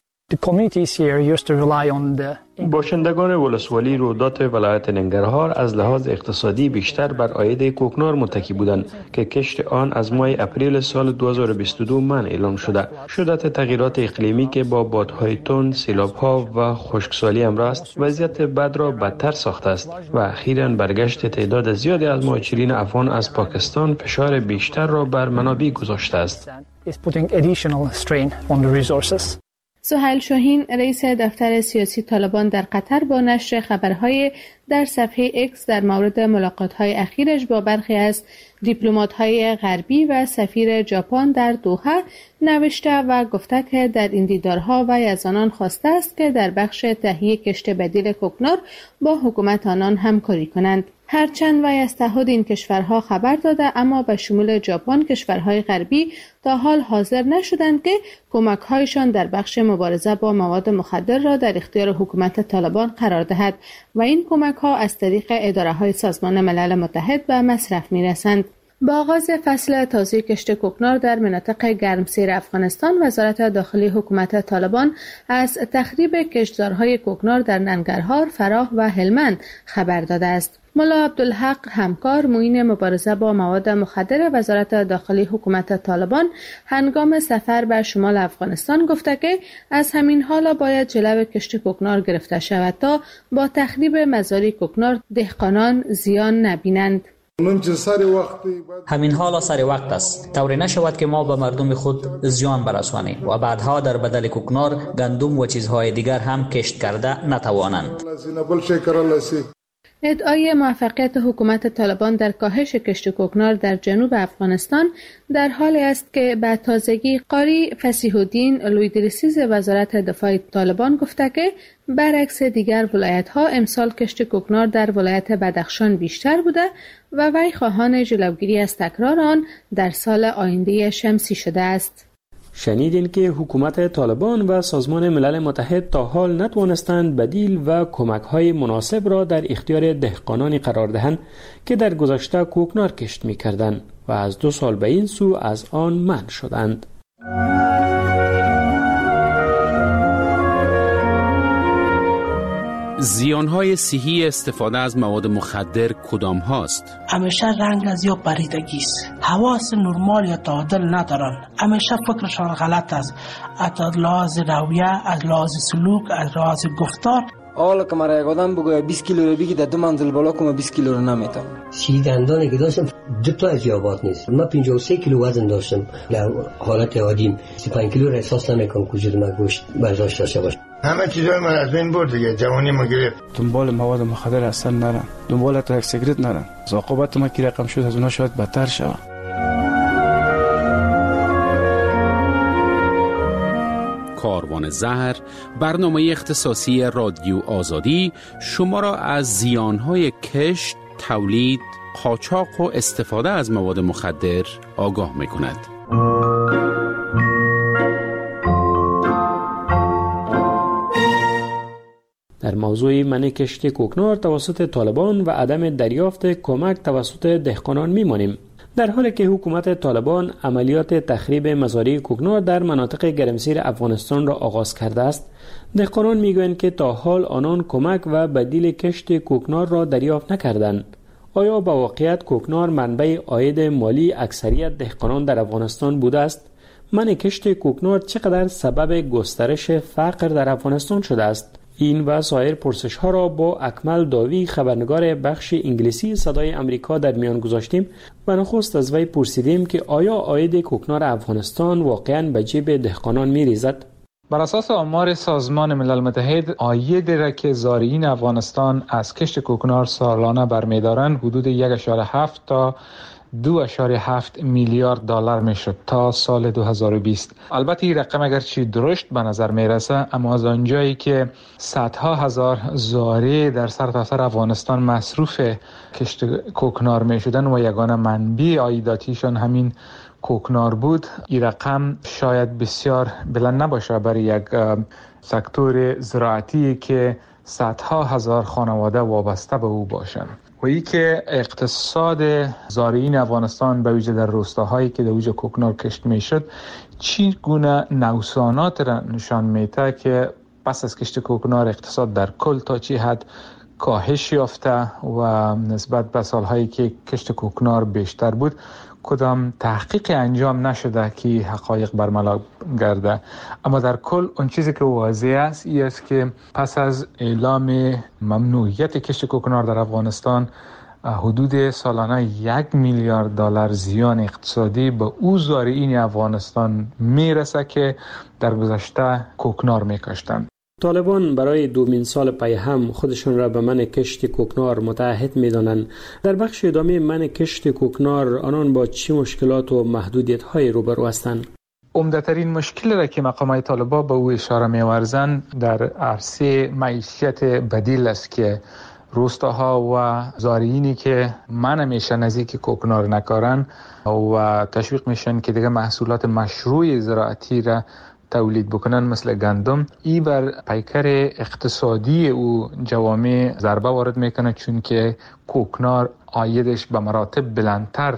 باشندگان ولسوالی رودات ولایت ننگرهار از لحاظ اقتصادی بیشتر بر عاید کوکنار متکی بودند که کشت آن از ماه اپریل سال 2022 منع اعلام شده. شدت تغییرات اقلیمی که با بادهای تند، سیلاب‌ها و خشکسالی همراه است، وضعیت بد را بدتر ساخته است و اخیراً برگشت تعداد زیادی از مهاجرین افغان از پاکستان فشار بیشتر را بر منابع گذاشته است. سهیل شاهین رئیس دفتر سیاسی طالبان در قطر با نشر خبرهای در صفحه اکس در مورد ملاقات‌های اخیرش با برخی از دیپلمات‌های غربی و سفیر ژاپن در دوحه نوشته و گفته که در این دیدارها وی از آنان خواسته است که در بخش تهیه کشت بدیل کوکنار با حکومت آنان همکاری کنند. هرچند وی از تعهد این کشورها خبر داده اما به شمول ژاپن کشورهای غربی تا حال حاضر نشدند که کمک‌هایشان در بخش مبارزه با مواد مخدر را در اختیار حکومت طالبان قرار دهد و این کمک‌ها از طریق اداره‌های سازمان ملل متحد به مصرف می‌رسند. با آغاز فصل تازه کشت کوکنار در مناطق گرمسیر افغانستان، وزارت داخلی حکومت طالبان از تخریب کشتزارهای کوکنار در ننگرهار، فراه و هلمند خبر داده است. ملا عبدالحق همکار معین مبارزه با مواد مخدر وزارت داخلی حکومت طالبان هنگام سفر به شمال افغانستان گفته که از همین حالا باید جلو کشت کوکنار گرفته شود تا با تخریب مزارع کوکنار دهقانان زیان نبینند. همین حالا سر وقت است طوری نشود که ما به مردم خود زیان برسانیم و بعدها در بدل کوکنار گندم و چیزهای دیگر هم کشت کرده نتوانند. ادعای موفقیت حکومت طالبان در کاهش کشت کوکنار در جنوب افغانستان در حالی است که به تازگی قاری فصیح الدین لویدرسیز وزارت دفاع طالبان گفته که برعکس دیگر ولایت‌ها امسال کشت کوکنار در ولایت بدخشان بیشتر بوده و وی خواهان جلوگیری از تکرار آن در سال آینده شمسی شده است. شنیدین که حکومت طالبان و سازمان ملل متحد تا حال نتوانستند بدیل و کمک‌های مناسب را در اختیار دهقانانی قرار دهند که در گذشته کوکنار کشت می‌کردند و از 2 سال به این سو از آن منع شدند. زیانهای صحی استفاده از مواد مخدر کدام هاست؟ همیشه رنگ از یا پریدگی است. حواس نرمال یا تعادل ندارن. همیشه فکرشان غلط است. از لحاظ رویه، از لحاظ سلوک، از لحاظ گفتار. حالا که مرا یک آدم بگوید 20 کیلو رو بگی در 2 منزل بالا کنم 20 کیلو رو نمیتونم. 30 دندانی که داشتم 2 تا از یابات نیست. من 53 کیلو وزن داشتم. در حالت عادی 35 کیلو را احساس نمیکنم وجود من گوشت برداشت داشته باشه. همه چیزای من از بین برد دیگه، جوانی ما گرفت. دنبال مواد مخدر اصلا نرم، دنبال ترک سیگرت نرم. عاقبت ما که رقم شد از اونها شاید بدتر شود. کاروان زهر، برنامه اختصاصی رادیو آزادی شما را از زیانهای کشت، تولید، قاچاق و استفاده از مواد مخدر آگاه می‌کند. در موضوع منع کشت کوکنار توسط طالبان و عدم دریافت کمک توسط دهقانان میمانیم. در حالی که حکومت طالبان عملیات تخریب مزارع کوکنار در مناطق گرمسیر افغانستان را آغاز کرده است، دهقانان میگویند که تا حال آنان کمک و بدیل کشت کوکنار را دریافت نکردند. آیا با واقعیت کوکنار منبع عاید مالی اکثریت دهقانان در افغانستان بوده است؟ منع کشت کوکنار چقدر سبب گسترش فقر در افغانستان شده است؟ این و سایر پرسش ها را با اکمل داوی خبرنگار بخش انگلیسی صدای امریکا در میان گذاشتیم و نخست از وی پرسیدیم که آیا عاید کوکنار افغانستان واقعاً به جیب دهقانان می ریزد؟ بر اساس آمار سازمان ملل متحد، عاید را که زارعین افغانستان از کشت کوکنار سالانه برمی‌دارند حدود 1.7 تا 2.7 میلیارد دلار میشد تا سال 2020. البته این رقم اگرچه درشت به نظر میرسه، اما از آنجایی که صدها هزار زارع در سرتاسر افغانستان مصروف کشت کوکنار میشدن و یگانه منبع عایداتیشان همین کوکنار بود، این رقم شاید بسیار بلند نباشه برای یک سکتور زراعتی که صدها هزار خانواده وابسته به او باشند. و ای که اقتصاد زارعین افغانستان به ویژه در روستاهایی که در اوج کوکنار کشت میشد چی گونه نوسانات را نشان میده که پس از کشت کوکنار اقتصاد در کل تا چی حد کاهش یافته و نسبت به سالهایی که کشت کوکنار بیشتر بود کدام تحقیق انجام نشده که حقایق برملا گرده. اما در کل اون چیزی که واضح است این است که پس از اعلام ممنوعیت کشت کوکنار در افغانستان حدود سالانه 1 میلیارد دلار زیان اقتصادی به او زارعین افغانستان میرسه که در گذشته کوکنار میکاشتند. طالبان برای دومین سال پی هم خودشان را به منع کشت کوکنار متعهد می‌دانند. در بخش ادامه منع کشت کوکنار آنان با چه مشکلات و محدودیت‌های روبرو هستند؟ عمده‌ترین مشکلی را که مقامات طالبان به او اشاره می‌ورزند در عرصه معیشت بدیل است که روستاها و زارعینی که منع میشن نزدیک کوکنار نکارن و تشویق میشن که دیگه محصولات مشروع زراعتی را تولید بکنن مثل گندم، ای بر پیکر اقتصادی او جوامع ضربه وارد میکنه، چون که کوکنار عایدش به مراتب بلندتر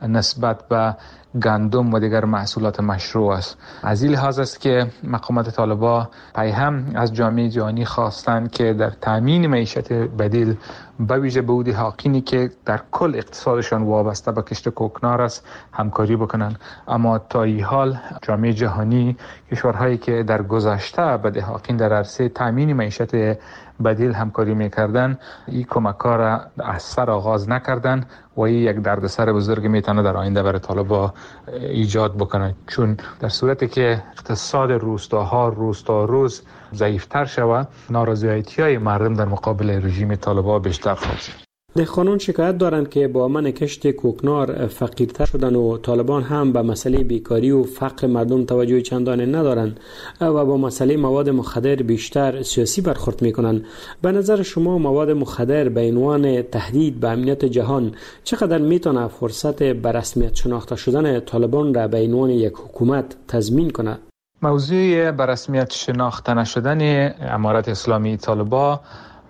نسبت به گندم و دیگر محصولات مشروع است. از این لحاظ است که مقامات طالبان پی هم از جامعه جهانی خواستند که در تامین معیشت بدیل به ویژه به اودی حاقینی که در کل اقتصادشان وابسته به کشت کوکنار است همکاری بکنند. اما تا این حال جامعه جهانی، کشورهایی که در گذشته به دهاقین در عرصه تامین معیشت بدیل همکاری میکردن، این کمک‌ها را از سر آغاز نکردن و این یک دردسر بزرگ میتونه در آینده برای طالبان ایجاد بکنه، چون در صورتی که اقتصاد روستاها روز تا روز ضعیفتر شود، نارضایتی‌های مردم در مقابل رژیم طالبان بیشتر خواهد شد. دهقانان شکایت دارند که با منع کشت کوکنار فقیرتر شدن و طالبان هم به مسئله بیکاری و فقر مردم توجه چندانی ندارند و با مسئله مواد مخدر بیشتر سیاسی برخورد میکنند. به نظر شما مواد مخدر به عنوان تهدید به امنیت جهان چقدر میتونه فرصت به رسمیت شناخته شدن طالبان را به عنوان یک حکومت تضمین کند؟ موضوع به رسمیت شناخته نشدن امارت اسلامی طالبان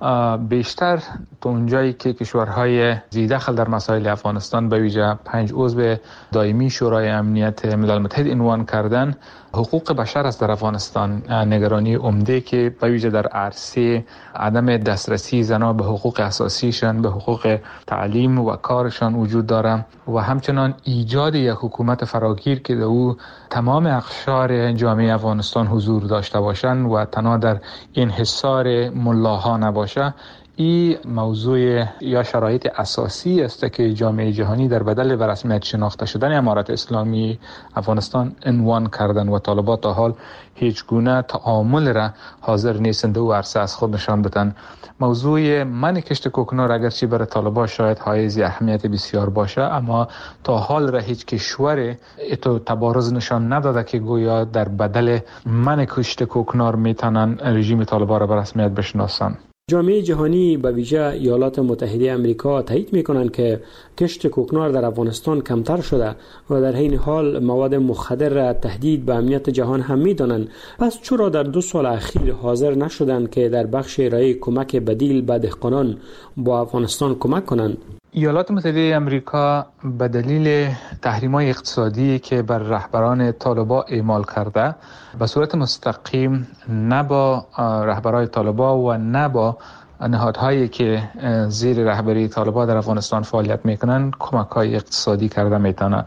بیشتر تو اونجایی که کشورهای ذی‌دخل در مسائل افغانستان به ویژه 5 عضو دائمی شورای امنیت ملل متحد عنوان کردن حقوق بشر است در افغانستان. نگرانی عمده که به ویژه در عرصه عدم دسترسی زنان به حقوق اساسیشان، به حقوق تعلیم و کارشان وجود داره و همچنان ایجاد یک حکومت فراگیر که در او تمام اقشار جامعه افغانستان حضور داشته باشند و تنها در انحصار ملاها نباشه. این موضوع یا شرایط اساسی است که جامعه جهانی در بدل به رسمیت شناخته شدن امارت اسلامی افغانستان عنوان کردن و طالبان تا حال هیچ گونه تعامل را حاضر نیستند و عرصه از خود نشان بدن. موضوع منع کشت کوکنار اگرچه برای طالبان شاید حائز اهمیت بسیار باشه، اما تا حال را هیچ کشور اتو تبارز نشان نداده که گویا در بدل منع کشت کوکنار میتونن رژیم طالبان را به رسمیت بشناسن. جامعه جهانی به ویژه ایالات متحده آمریکا تایید میکنند که کشت کوکنار در افغانستان کمتر شده و در حین حال مواد مخدر را تهدید به امنیت جهان هم میدانند. پس چرا در 2 سال اخیر حاضر نشدند که در بخش ارائه کمک بدیل به دهقانان با افغانستان کمک کنند؟ ایالات متحده آمریکا به دلیل تحریم‌های اقتصادی که بر رهبران طالبان اعمال کرده به صورت مستقیم نه با رهبران طالبان و نه با نهادهایی که زیر رهبری طالبان در افغانستان فعالیت میکنن کمک‌های اقتصادی کرده میتونه.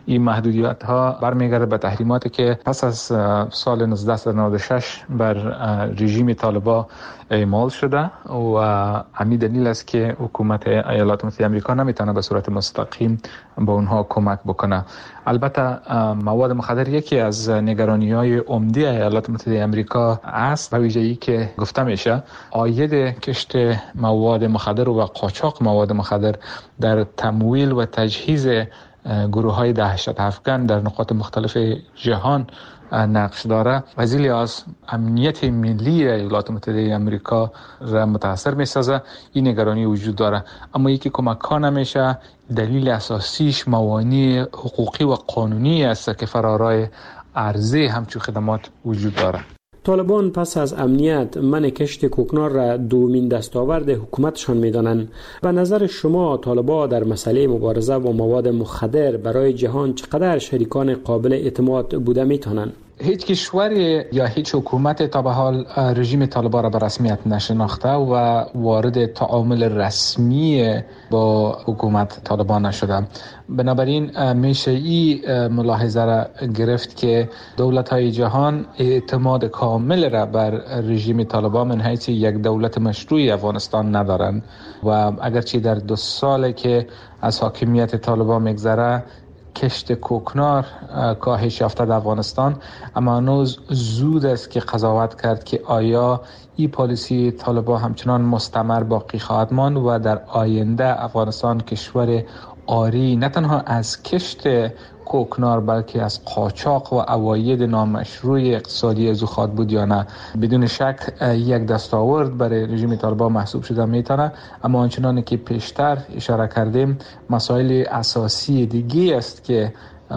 این محدودیت ها برمیگرده به تحریماتی که پس از سال 1996 بر رژیم طالبان اعمال شده و همین دلیل است که حکومت ایالات متحده آمریکا نمیتونه به صورت مستقیم به اونها کمک بکنه. البته مواد مخدر یکی از نگرانی‌های عمده ایالات متحده آمریکا است، به ویژه‌ای که گفته میشه عاید کشت مواد مخدر و قاچاق مواد مخدر در تمویل و تجهیز گروه‌های دهشت افکن در نقاط مختلف جهان نقش داره. از این لحاظ امنیت ملی ایالات متحده آمریکا را متاثر می‌سازه. این نگرانی وجود داره، اما یکی کمک ها نمیشه. دلیل اساسیش موانع حقوقی و قانونی است که فرارای عرضه همچون خدمات وجود داره. طالبان پس از امنیت من کشت کوکنار را دومین دستاورد حکومتشان می‌دانند. به نظر شما طالبان در مسئله مبارزه با مواد مخدر برای جهان چقدر شریکان قابل اعتماد بوده می‌توانند؟ هیچ کشوری یا هیچ حکومت تا به حال رژیم طالبان را به رسمیت نشناخته و وارد تعامل رسمی با حکومت طالبان نشده. بنابراین میشه این ملاحظه را گرفت که دولت‌های جهان اعتماد کامل را بر رژیم طالبان من حیث یک دولت مشروع افغانستان ندارند و اگرچه در 2 سال که از حاکمیت طالبان میگذره کشت کوکنار کاهش یافته در افغانستان، اما هنوز زود است که قضاوت کرد که آیا این پالیسی طالبان همچنان مستمر باقی خواهد ماند و در آینده افغانستان کشور عاری نه تنها از کشت کوکنار بلکه از قاچاق و عواید نامشروع اقتصادی از او خواهد بود یا نه. بدون شک یک دستاورد برای رژیم طالبان محسوب شده میتونه، اما آنچنانی که پیشتر اشاره کردیم مسائل اساسی دیگه است که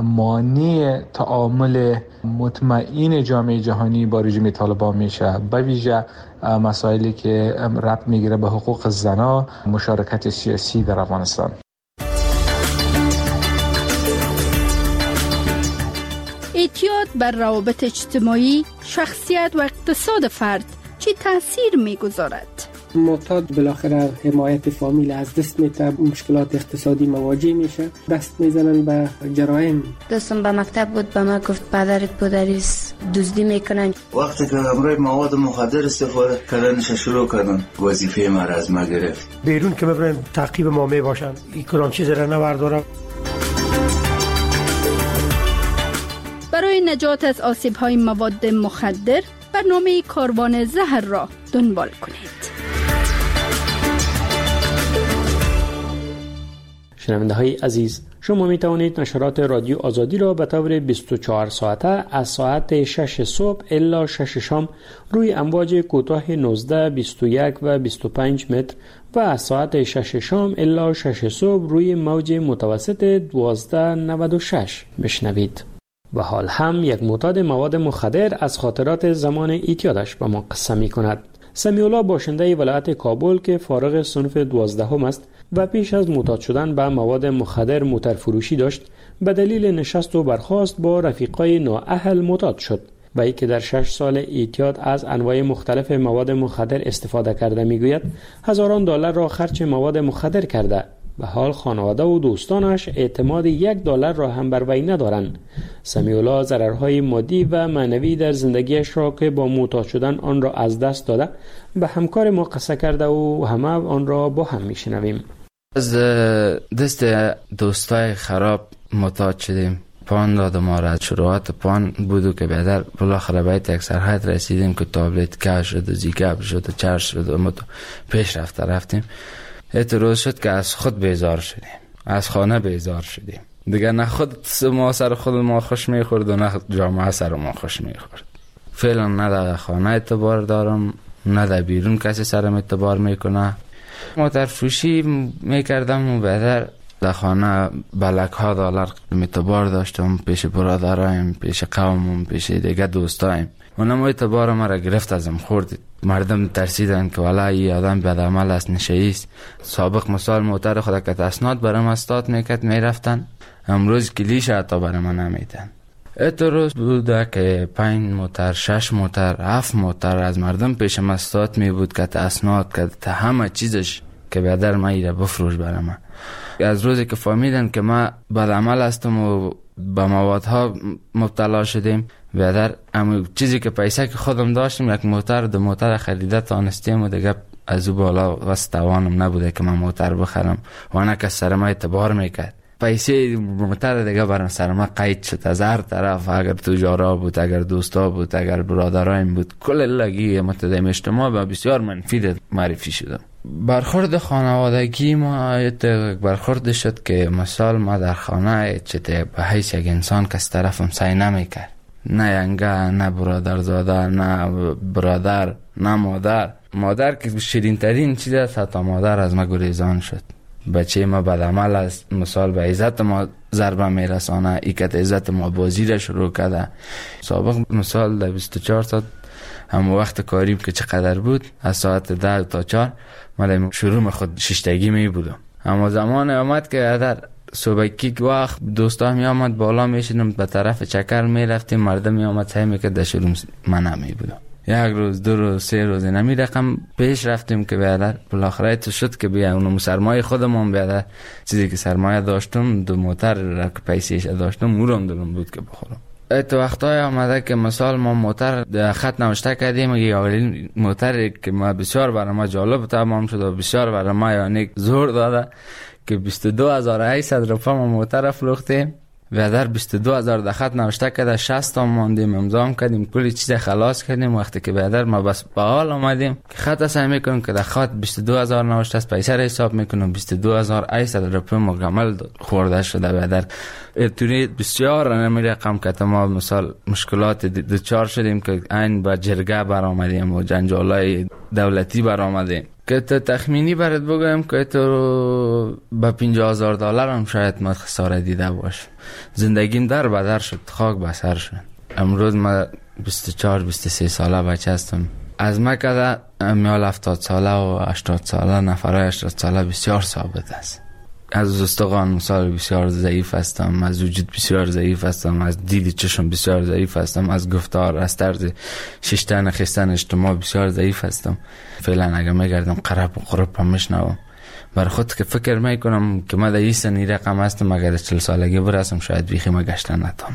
مانع تعامل مطمئن جامعه جهانی با رژیم طالبان میشه، به ویژه مسائلی که ربط میگیره به حقوق زنان، مشارکت سیاسی در افغانستان. اعتیاد بر روابط اجتماعی، شخصیت و اقتصاد فرد چه تاثیر میگذارد؟ معتاد بالاخره حمایت فامیل از دست میده، مشکلات اقتصادی مواجه میشه، دست میزنن به جرایم. دوستم به مکتب بود، به ما گفت پدرت پدریس دزدی میکنن. وقتی که امروز مواد مخدر استفاده کردنش شروع کردن، وظیفه ما را از ما گرفت. بیرون که میبرن تعقیب ما میباشن، این کدام چیز را نبردارم. برای نجات از آسیب‌های مواد مخدر برنامه کاروان زهر را دنبال کنید. شنونده های عزیز، شما می توانید نشرات رادیو آزادی را به طور 24 ساعته از ساعت 6 صبح الی 6 شام روی امواج کوتاه 19, 21 و 25 متر و از ساعت 6 شام الی 6 صبح روی موج متوسط 1296 بشنوید. و حال هم یک معتاد مواد مخدر از خاطرات زمان اعتیادش به ما قصه می کند. سمیع الله باشنده ولایت کابل که فارغ صنف 12 است و پیش از معتاد شدن به مواد مخدر موتر فروشی داشت، به دلیل نشست و برخاست با رفیقای نااهل معتاد شد و ای که در 6 سال اعتیاد از انواع مختلف مواد مخدر استفاده کرده میگوید هزاران دلار را خرج مواد مخدر کرده و حال خانواده و دوستانش اعتماد $1 را هم بر وی ندارند. سمیع الله ضررهای مادی و معنوی در زندگیش را که با معتاد شدن آن را از دست داده به همکار ما قصه کرده و همه آن را با هم میشنویم. از دست دوستای خراب معتاد شدیم. پان داد ما را. شروعات پان بودو که بعدر بالاخره باید یک سرحد رسیدیم که تابلت که شد و زیگاب شد و چرش شد و ما پیش رفتیم. اعتراض شد که از خود بیزار شدیم، از خانه بیزار شدیم دیگه. نه خود ما سر خود ما خوش میخورد و نه جامعه سر ما خوش میخورد. فعلا نه در خانه اعتبار دارم نه در بیرون کسی سرم اعتبار میکنه. موتر فروشی میکردم و بعدر در خانه بلک ها دلار اعتبار داشتم پیش برادرایم، پیش قومم، پیش دیگه دوستایم. اونم اعتبار ما را گرفت ازم خورد. مردم ترسیدن که والا این آدم بدعمل است، نشئیست. سابق مثال موتر خود که اسناد برام استاد میکرد میرفتن، امروز کلیش حتی برام نمیدن. اعتراض بوده که 5 موتر 6 موتر 7 موتر از مردم پیشم استاد می بود که اسناد که تا همه چیزش که بعدر ما ایره بفروش برام. از روزی که فهمیدن که ما بدعمل هستم و به موادها مبتلا شدیم. بعد اما چیزی که پیسه که خودم داشتم یک موتر دو موتر خریده تانستیم و دیگه از او بالا واسه توانم نبوده که من موتر بخرم و نه که سرم اعتبار میکرد. پیسه موتر دیگه برام سرم قید شد از هر طرف، اگر تجارا بود، اگر دوستا بود، اگر برادرایم بود، کل لگی متدیم اجتماع به بسیار منفی معرفی شدم. برخورد خانوادگی ما برخورد شد که مثال ما در خانه چته به حیث یک انسان که از طرفم سعی نمیکرد، نه ینگه، نه برادرزاده، نه برادر، نه مادر که شیرین ترین چیز است. حتی مادر از ما گریزان شد. بچه ما بدعمل است، مثال به عزت ما ضربه میرسانه، ایکت عزت ما بازی را شروع کرده. سابق مثال در 24 ساعت هم وقت کاریم که چقدر بود، از ساعت 10 تا 4 ما شروع خود ششتگی می بودم. اما زمان آمد که در صبحکی وقت دوستا می آمد بالا می شدیم به طرف چکر می رفتیم، مردم می آمد سعی می که در شروع من نمی بودم. یک روز، دو روز، سه روز نمی رقم پیش رفتیم که بیادر بالاخره تو شد که بیا اونم سرمایه خودمون بیادر چیزی که سرمایه داشتم دو موتر را که پیسیش داشتم اونم دلم بود که بخورم. تو وقتای آمده که مثال ما موتر خط نوشته کردیم، یه اولین موتری که ما بسیار برای ما جالب تمام شد و بسیار برای ما یعنی زور داده که 22,800 روپیه ما موتر فروختیم. و در 22,000 در خط نوشته کرده 60 تا ماندیم، امضا کردیم، کلی چیز خلاص کردیم. وقتی که بعد ما بس به حال آمدیم که خط سعی میکنیم که در خط 22,000 نوشته است، پیسه را حساب میکنیم 22,800 روپیه مکمل خورده شده. بعد اتونی بسیار نمی رقم که ما مثال مشکلات دچار شدیم که این با جرگه برآمدیم و جنجالای دولتی برآمدیم که تو تخمینی برات بگویم که تو با $50,000 هم شاید ما خساره دیده باش. زندگیم در بدر شد، خاک بسر شد. امروز ما 24-23 ساله بچه هستم. از ما که میال 70 ساله و 80 ساله نفرای 80 ساله بسیار ثابت است. از استخوان مثال بسیار ضعیف هستم، از وجود بسیار ضعیف هستم، از دید چشم بسیار ضعیف هستم، از گفتار، از طرز ششتن خستن اجتماع بسیار ضعیف هستم. فعلا اگر میگردم قرب هم میشنوم بر خود که فکر میکنم که ما در این سنی رقم هستم، اگر 40 سالگی برسم شاید بیخی ما گشتن نتانم.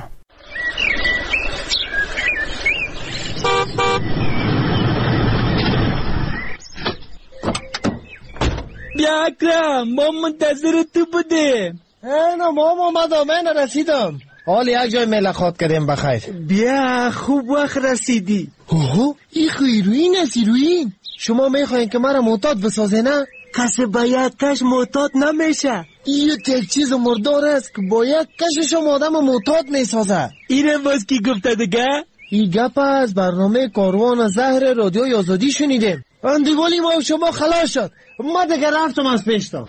بیا اکرم، ما منتظر تو بودیم. اینا ما آمدم، من رسیدم. حال یک جای ملاقات کردیم بخیر. بیا خوب وقت رسیدی. اوه این خیروین است. ایروین شما میخواین که مرا معتاد بسازه نه؟ کسی با یک کش معتاد نمیشه. این یک چیز مردار است که با یک کش شما آدم معتاد میسازه. اینم باز کی گفته دیگه؟ این گپ از برنامه کاروان زهر رادیو آزادی شنیدیم. اندیوالی ما شما خلاص شد، ما دیگه رفتم از پیشتا.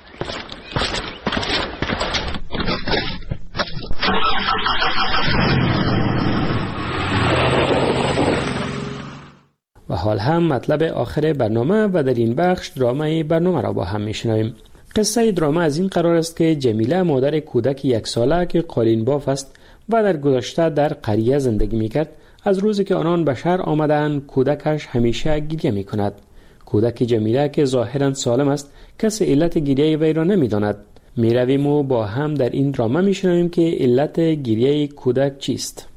و حال هم مطلب آخر برنامه و در این بخش درامه برنامه را با هم میشنویم. قصه درامه از این قرار است که جمیله مادر کودک 1 ساله که قالین باف است و در گذشته در قریه زندگی میکرد، از روزی که آنان به شهر آمدند کودکش همیشه گریه میکند. کودک جمیله که ظاهرا سالم است کسی علت گریه وی را نمیداند. میرویم و با هم در این درامه میشنویم که علت گریه کودک چیست.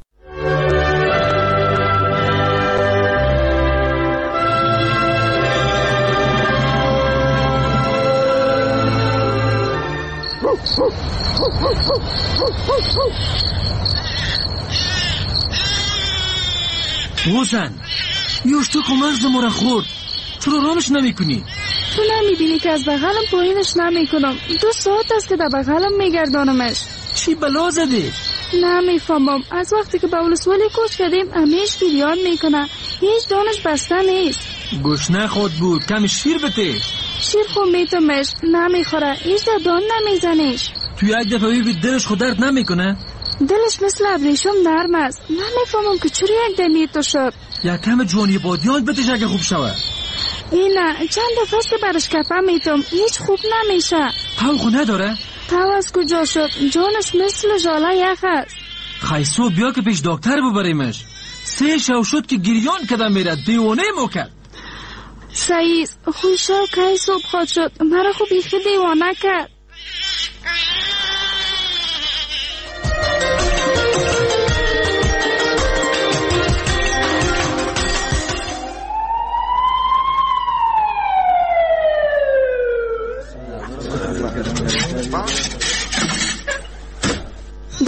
حسن یوشتو کمرز مرا خورد، چرا رامش نمی کنی؟ تو نمیبینی که از بغلم پایینش نمی کنم. 2 ساعت است که در بغلم میگردانمش. چی بلا زدی؟ نمیفهمم. از وقتی که به ولسوالی کوچ کردیم همیش گریان میکنه، هیچ دانش بسته نیست. گوشنه خود بود، کم شیر بده. شیر خود میتمش نمیخوره، هیچ در دان نمیزنیش. تو یک دفعه ببین دلش خود درد نمیکنه؟ دلش مثل ابریشم نرم است. نمیفهمم که چرا یک دمی تو شد. یک کم جوانی بادیان بتش اگه خوب شود. اینه چند دفعه است که برش کپه میتم، هیچ خوب نمیشه. تو خود نداره؟ تو از کجا شد؟ جانش مثل ژاله یخ است. خیسو بیا که پیش دکتر ببریمش. 3 شو شد که گریان کدم میرد، دیوانه مو کرد. سعیز خوشو که صبح خود شد، مرا خوب بیخی دیوانه کرد.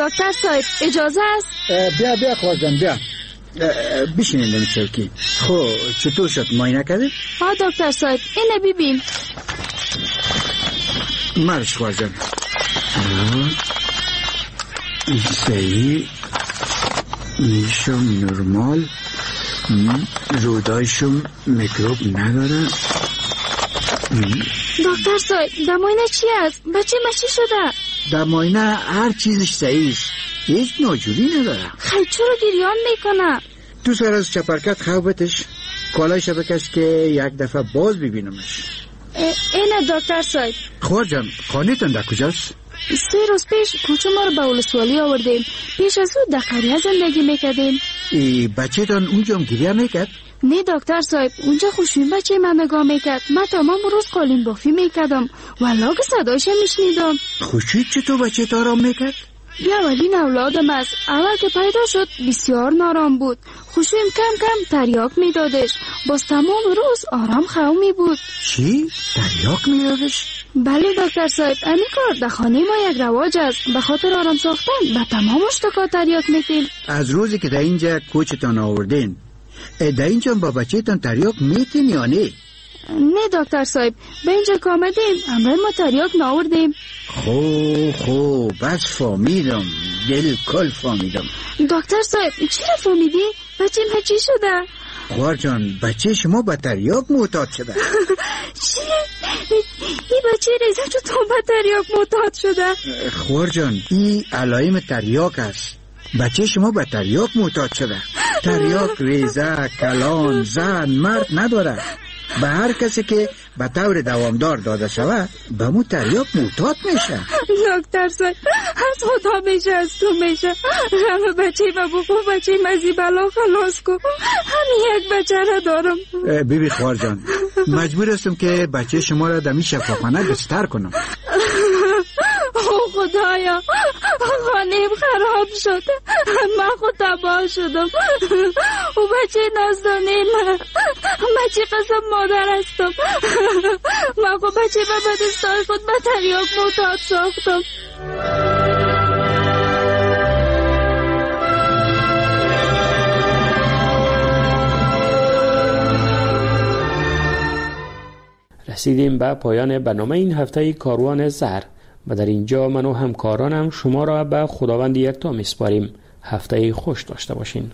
دکتر صاحب اجازه است؟ بیا خواجان بیا بشینید در چوکی. خب چطور شد معاینه کردید؟ ها دکتر صاحب اینه ببین. مرش خواجان صحیح میشم نرمال رودایشم میکروب نداره. دکتر صاحب در معاینه چی است؟ بچه ما چی شده؟ در معاینه هر چیزش صحیح است، هیچ ناجوری نداره. خیلی چرا گریان میکنه؟ تو سر از چپرکت خوابتش کالایش بکش که یک دفعه باز ببینمش. اینه دکتر صاحب. خواجان خانه‌تان در کجاست؟ 3 روز پیش کوچه ما رو به ولسوالی آوردیم. پیش از او در قریه زندگی میکردیم. بچه تان اونجا هم گریه میکرد؟ نه دکتر صاحب اونجا خوشوین بچه من نگاه میکرد. من تمام روز قالین بافی میکردم والله که صدایش میشنیدم. خوشوین چطور بچه تا آرام میکرد؟ بیا اولین اولادم است. اول که پیدا شد بسیار نارام بود. خوشویم کم کم تریاک میدادش. باز تمام روز آرام خومی بود. چی؟ تریاک میدادش؟ بله دکتر صاحب امی کار در خانه ما یک رواج است. به خاطر آرام ساختن به تمام اشتکا تریاک میتیم. از روزی که در اینجا کوچتان آوردین در اینجا با بچه تان تریاک میتین یا نه؟ نه دکتر صاحب به اینجا که آمدیم امروز ما تریاک ناوردیم. خوب بس فهمیدم، دل کل فهمیدم. دکتر صاحب چرا فهمیدی؟ بچه ما چی شده؟ خوار جان بچه شما به تریاک معتاد شده. چی؟ این بچه ریزه چطور به تریاک معتاد شده؟ خوار جان این علائم تریاک است. بچه شما به تریاک معتاد شده. تریاک ریزه کلان زن مرد نداره. به هر کسی که به طور دوامدار داده شود به مو تریاک معتاد میشه. دکتر صاحب از خدا میشه از تو میشه. همه بچه ما بخو بچه مزی بلا خلاص کن. همین یک بچه را دارم. بیبی خوار جان مجبور هستم که بچه شما را دمی شفاخانه بستر کنم. خدایا خانه‌ام خراب شد. من خود تباه شدم. او بچه نازدانه من بچه قسم مادر هستم. من خود بچه به بدستای خود به تریاک معتاد ساختم. رسیدیم به پایان برنامه این هفته کاروان زهر و در اینجا من و همکارانم شما را به خداوند یکتا میسپاریم. هفته خوش داشته باشین.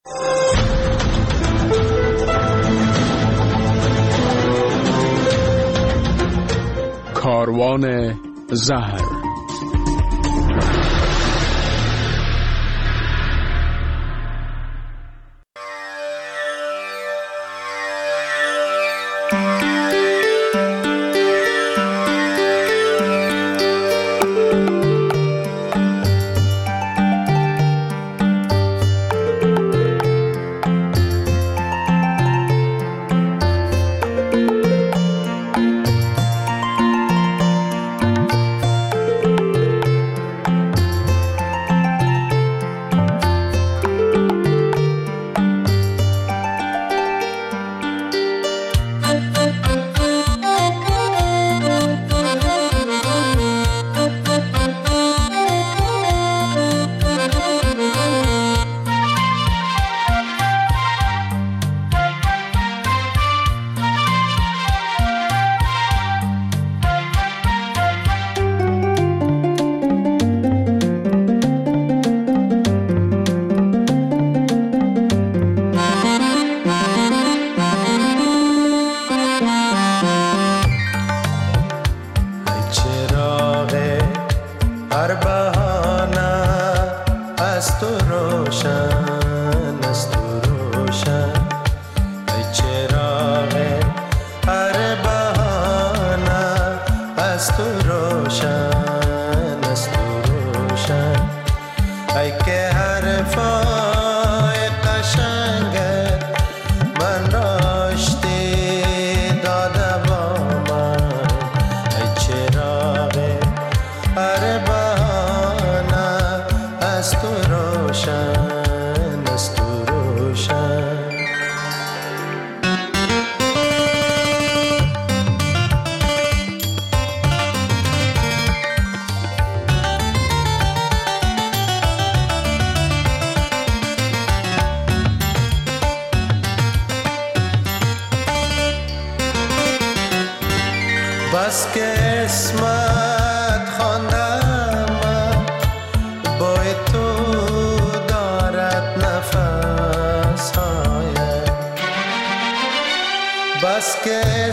کاروان زهر.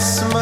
اسم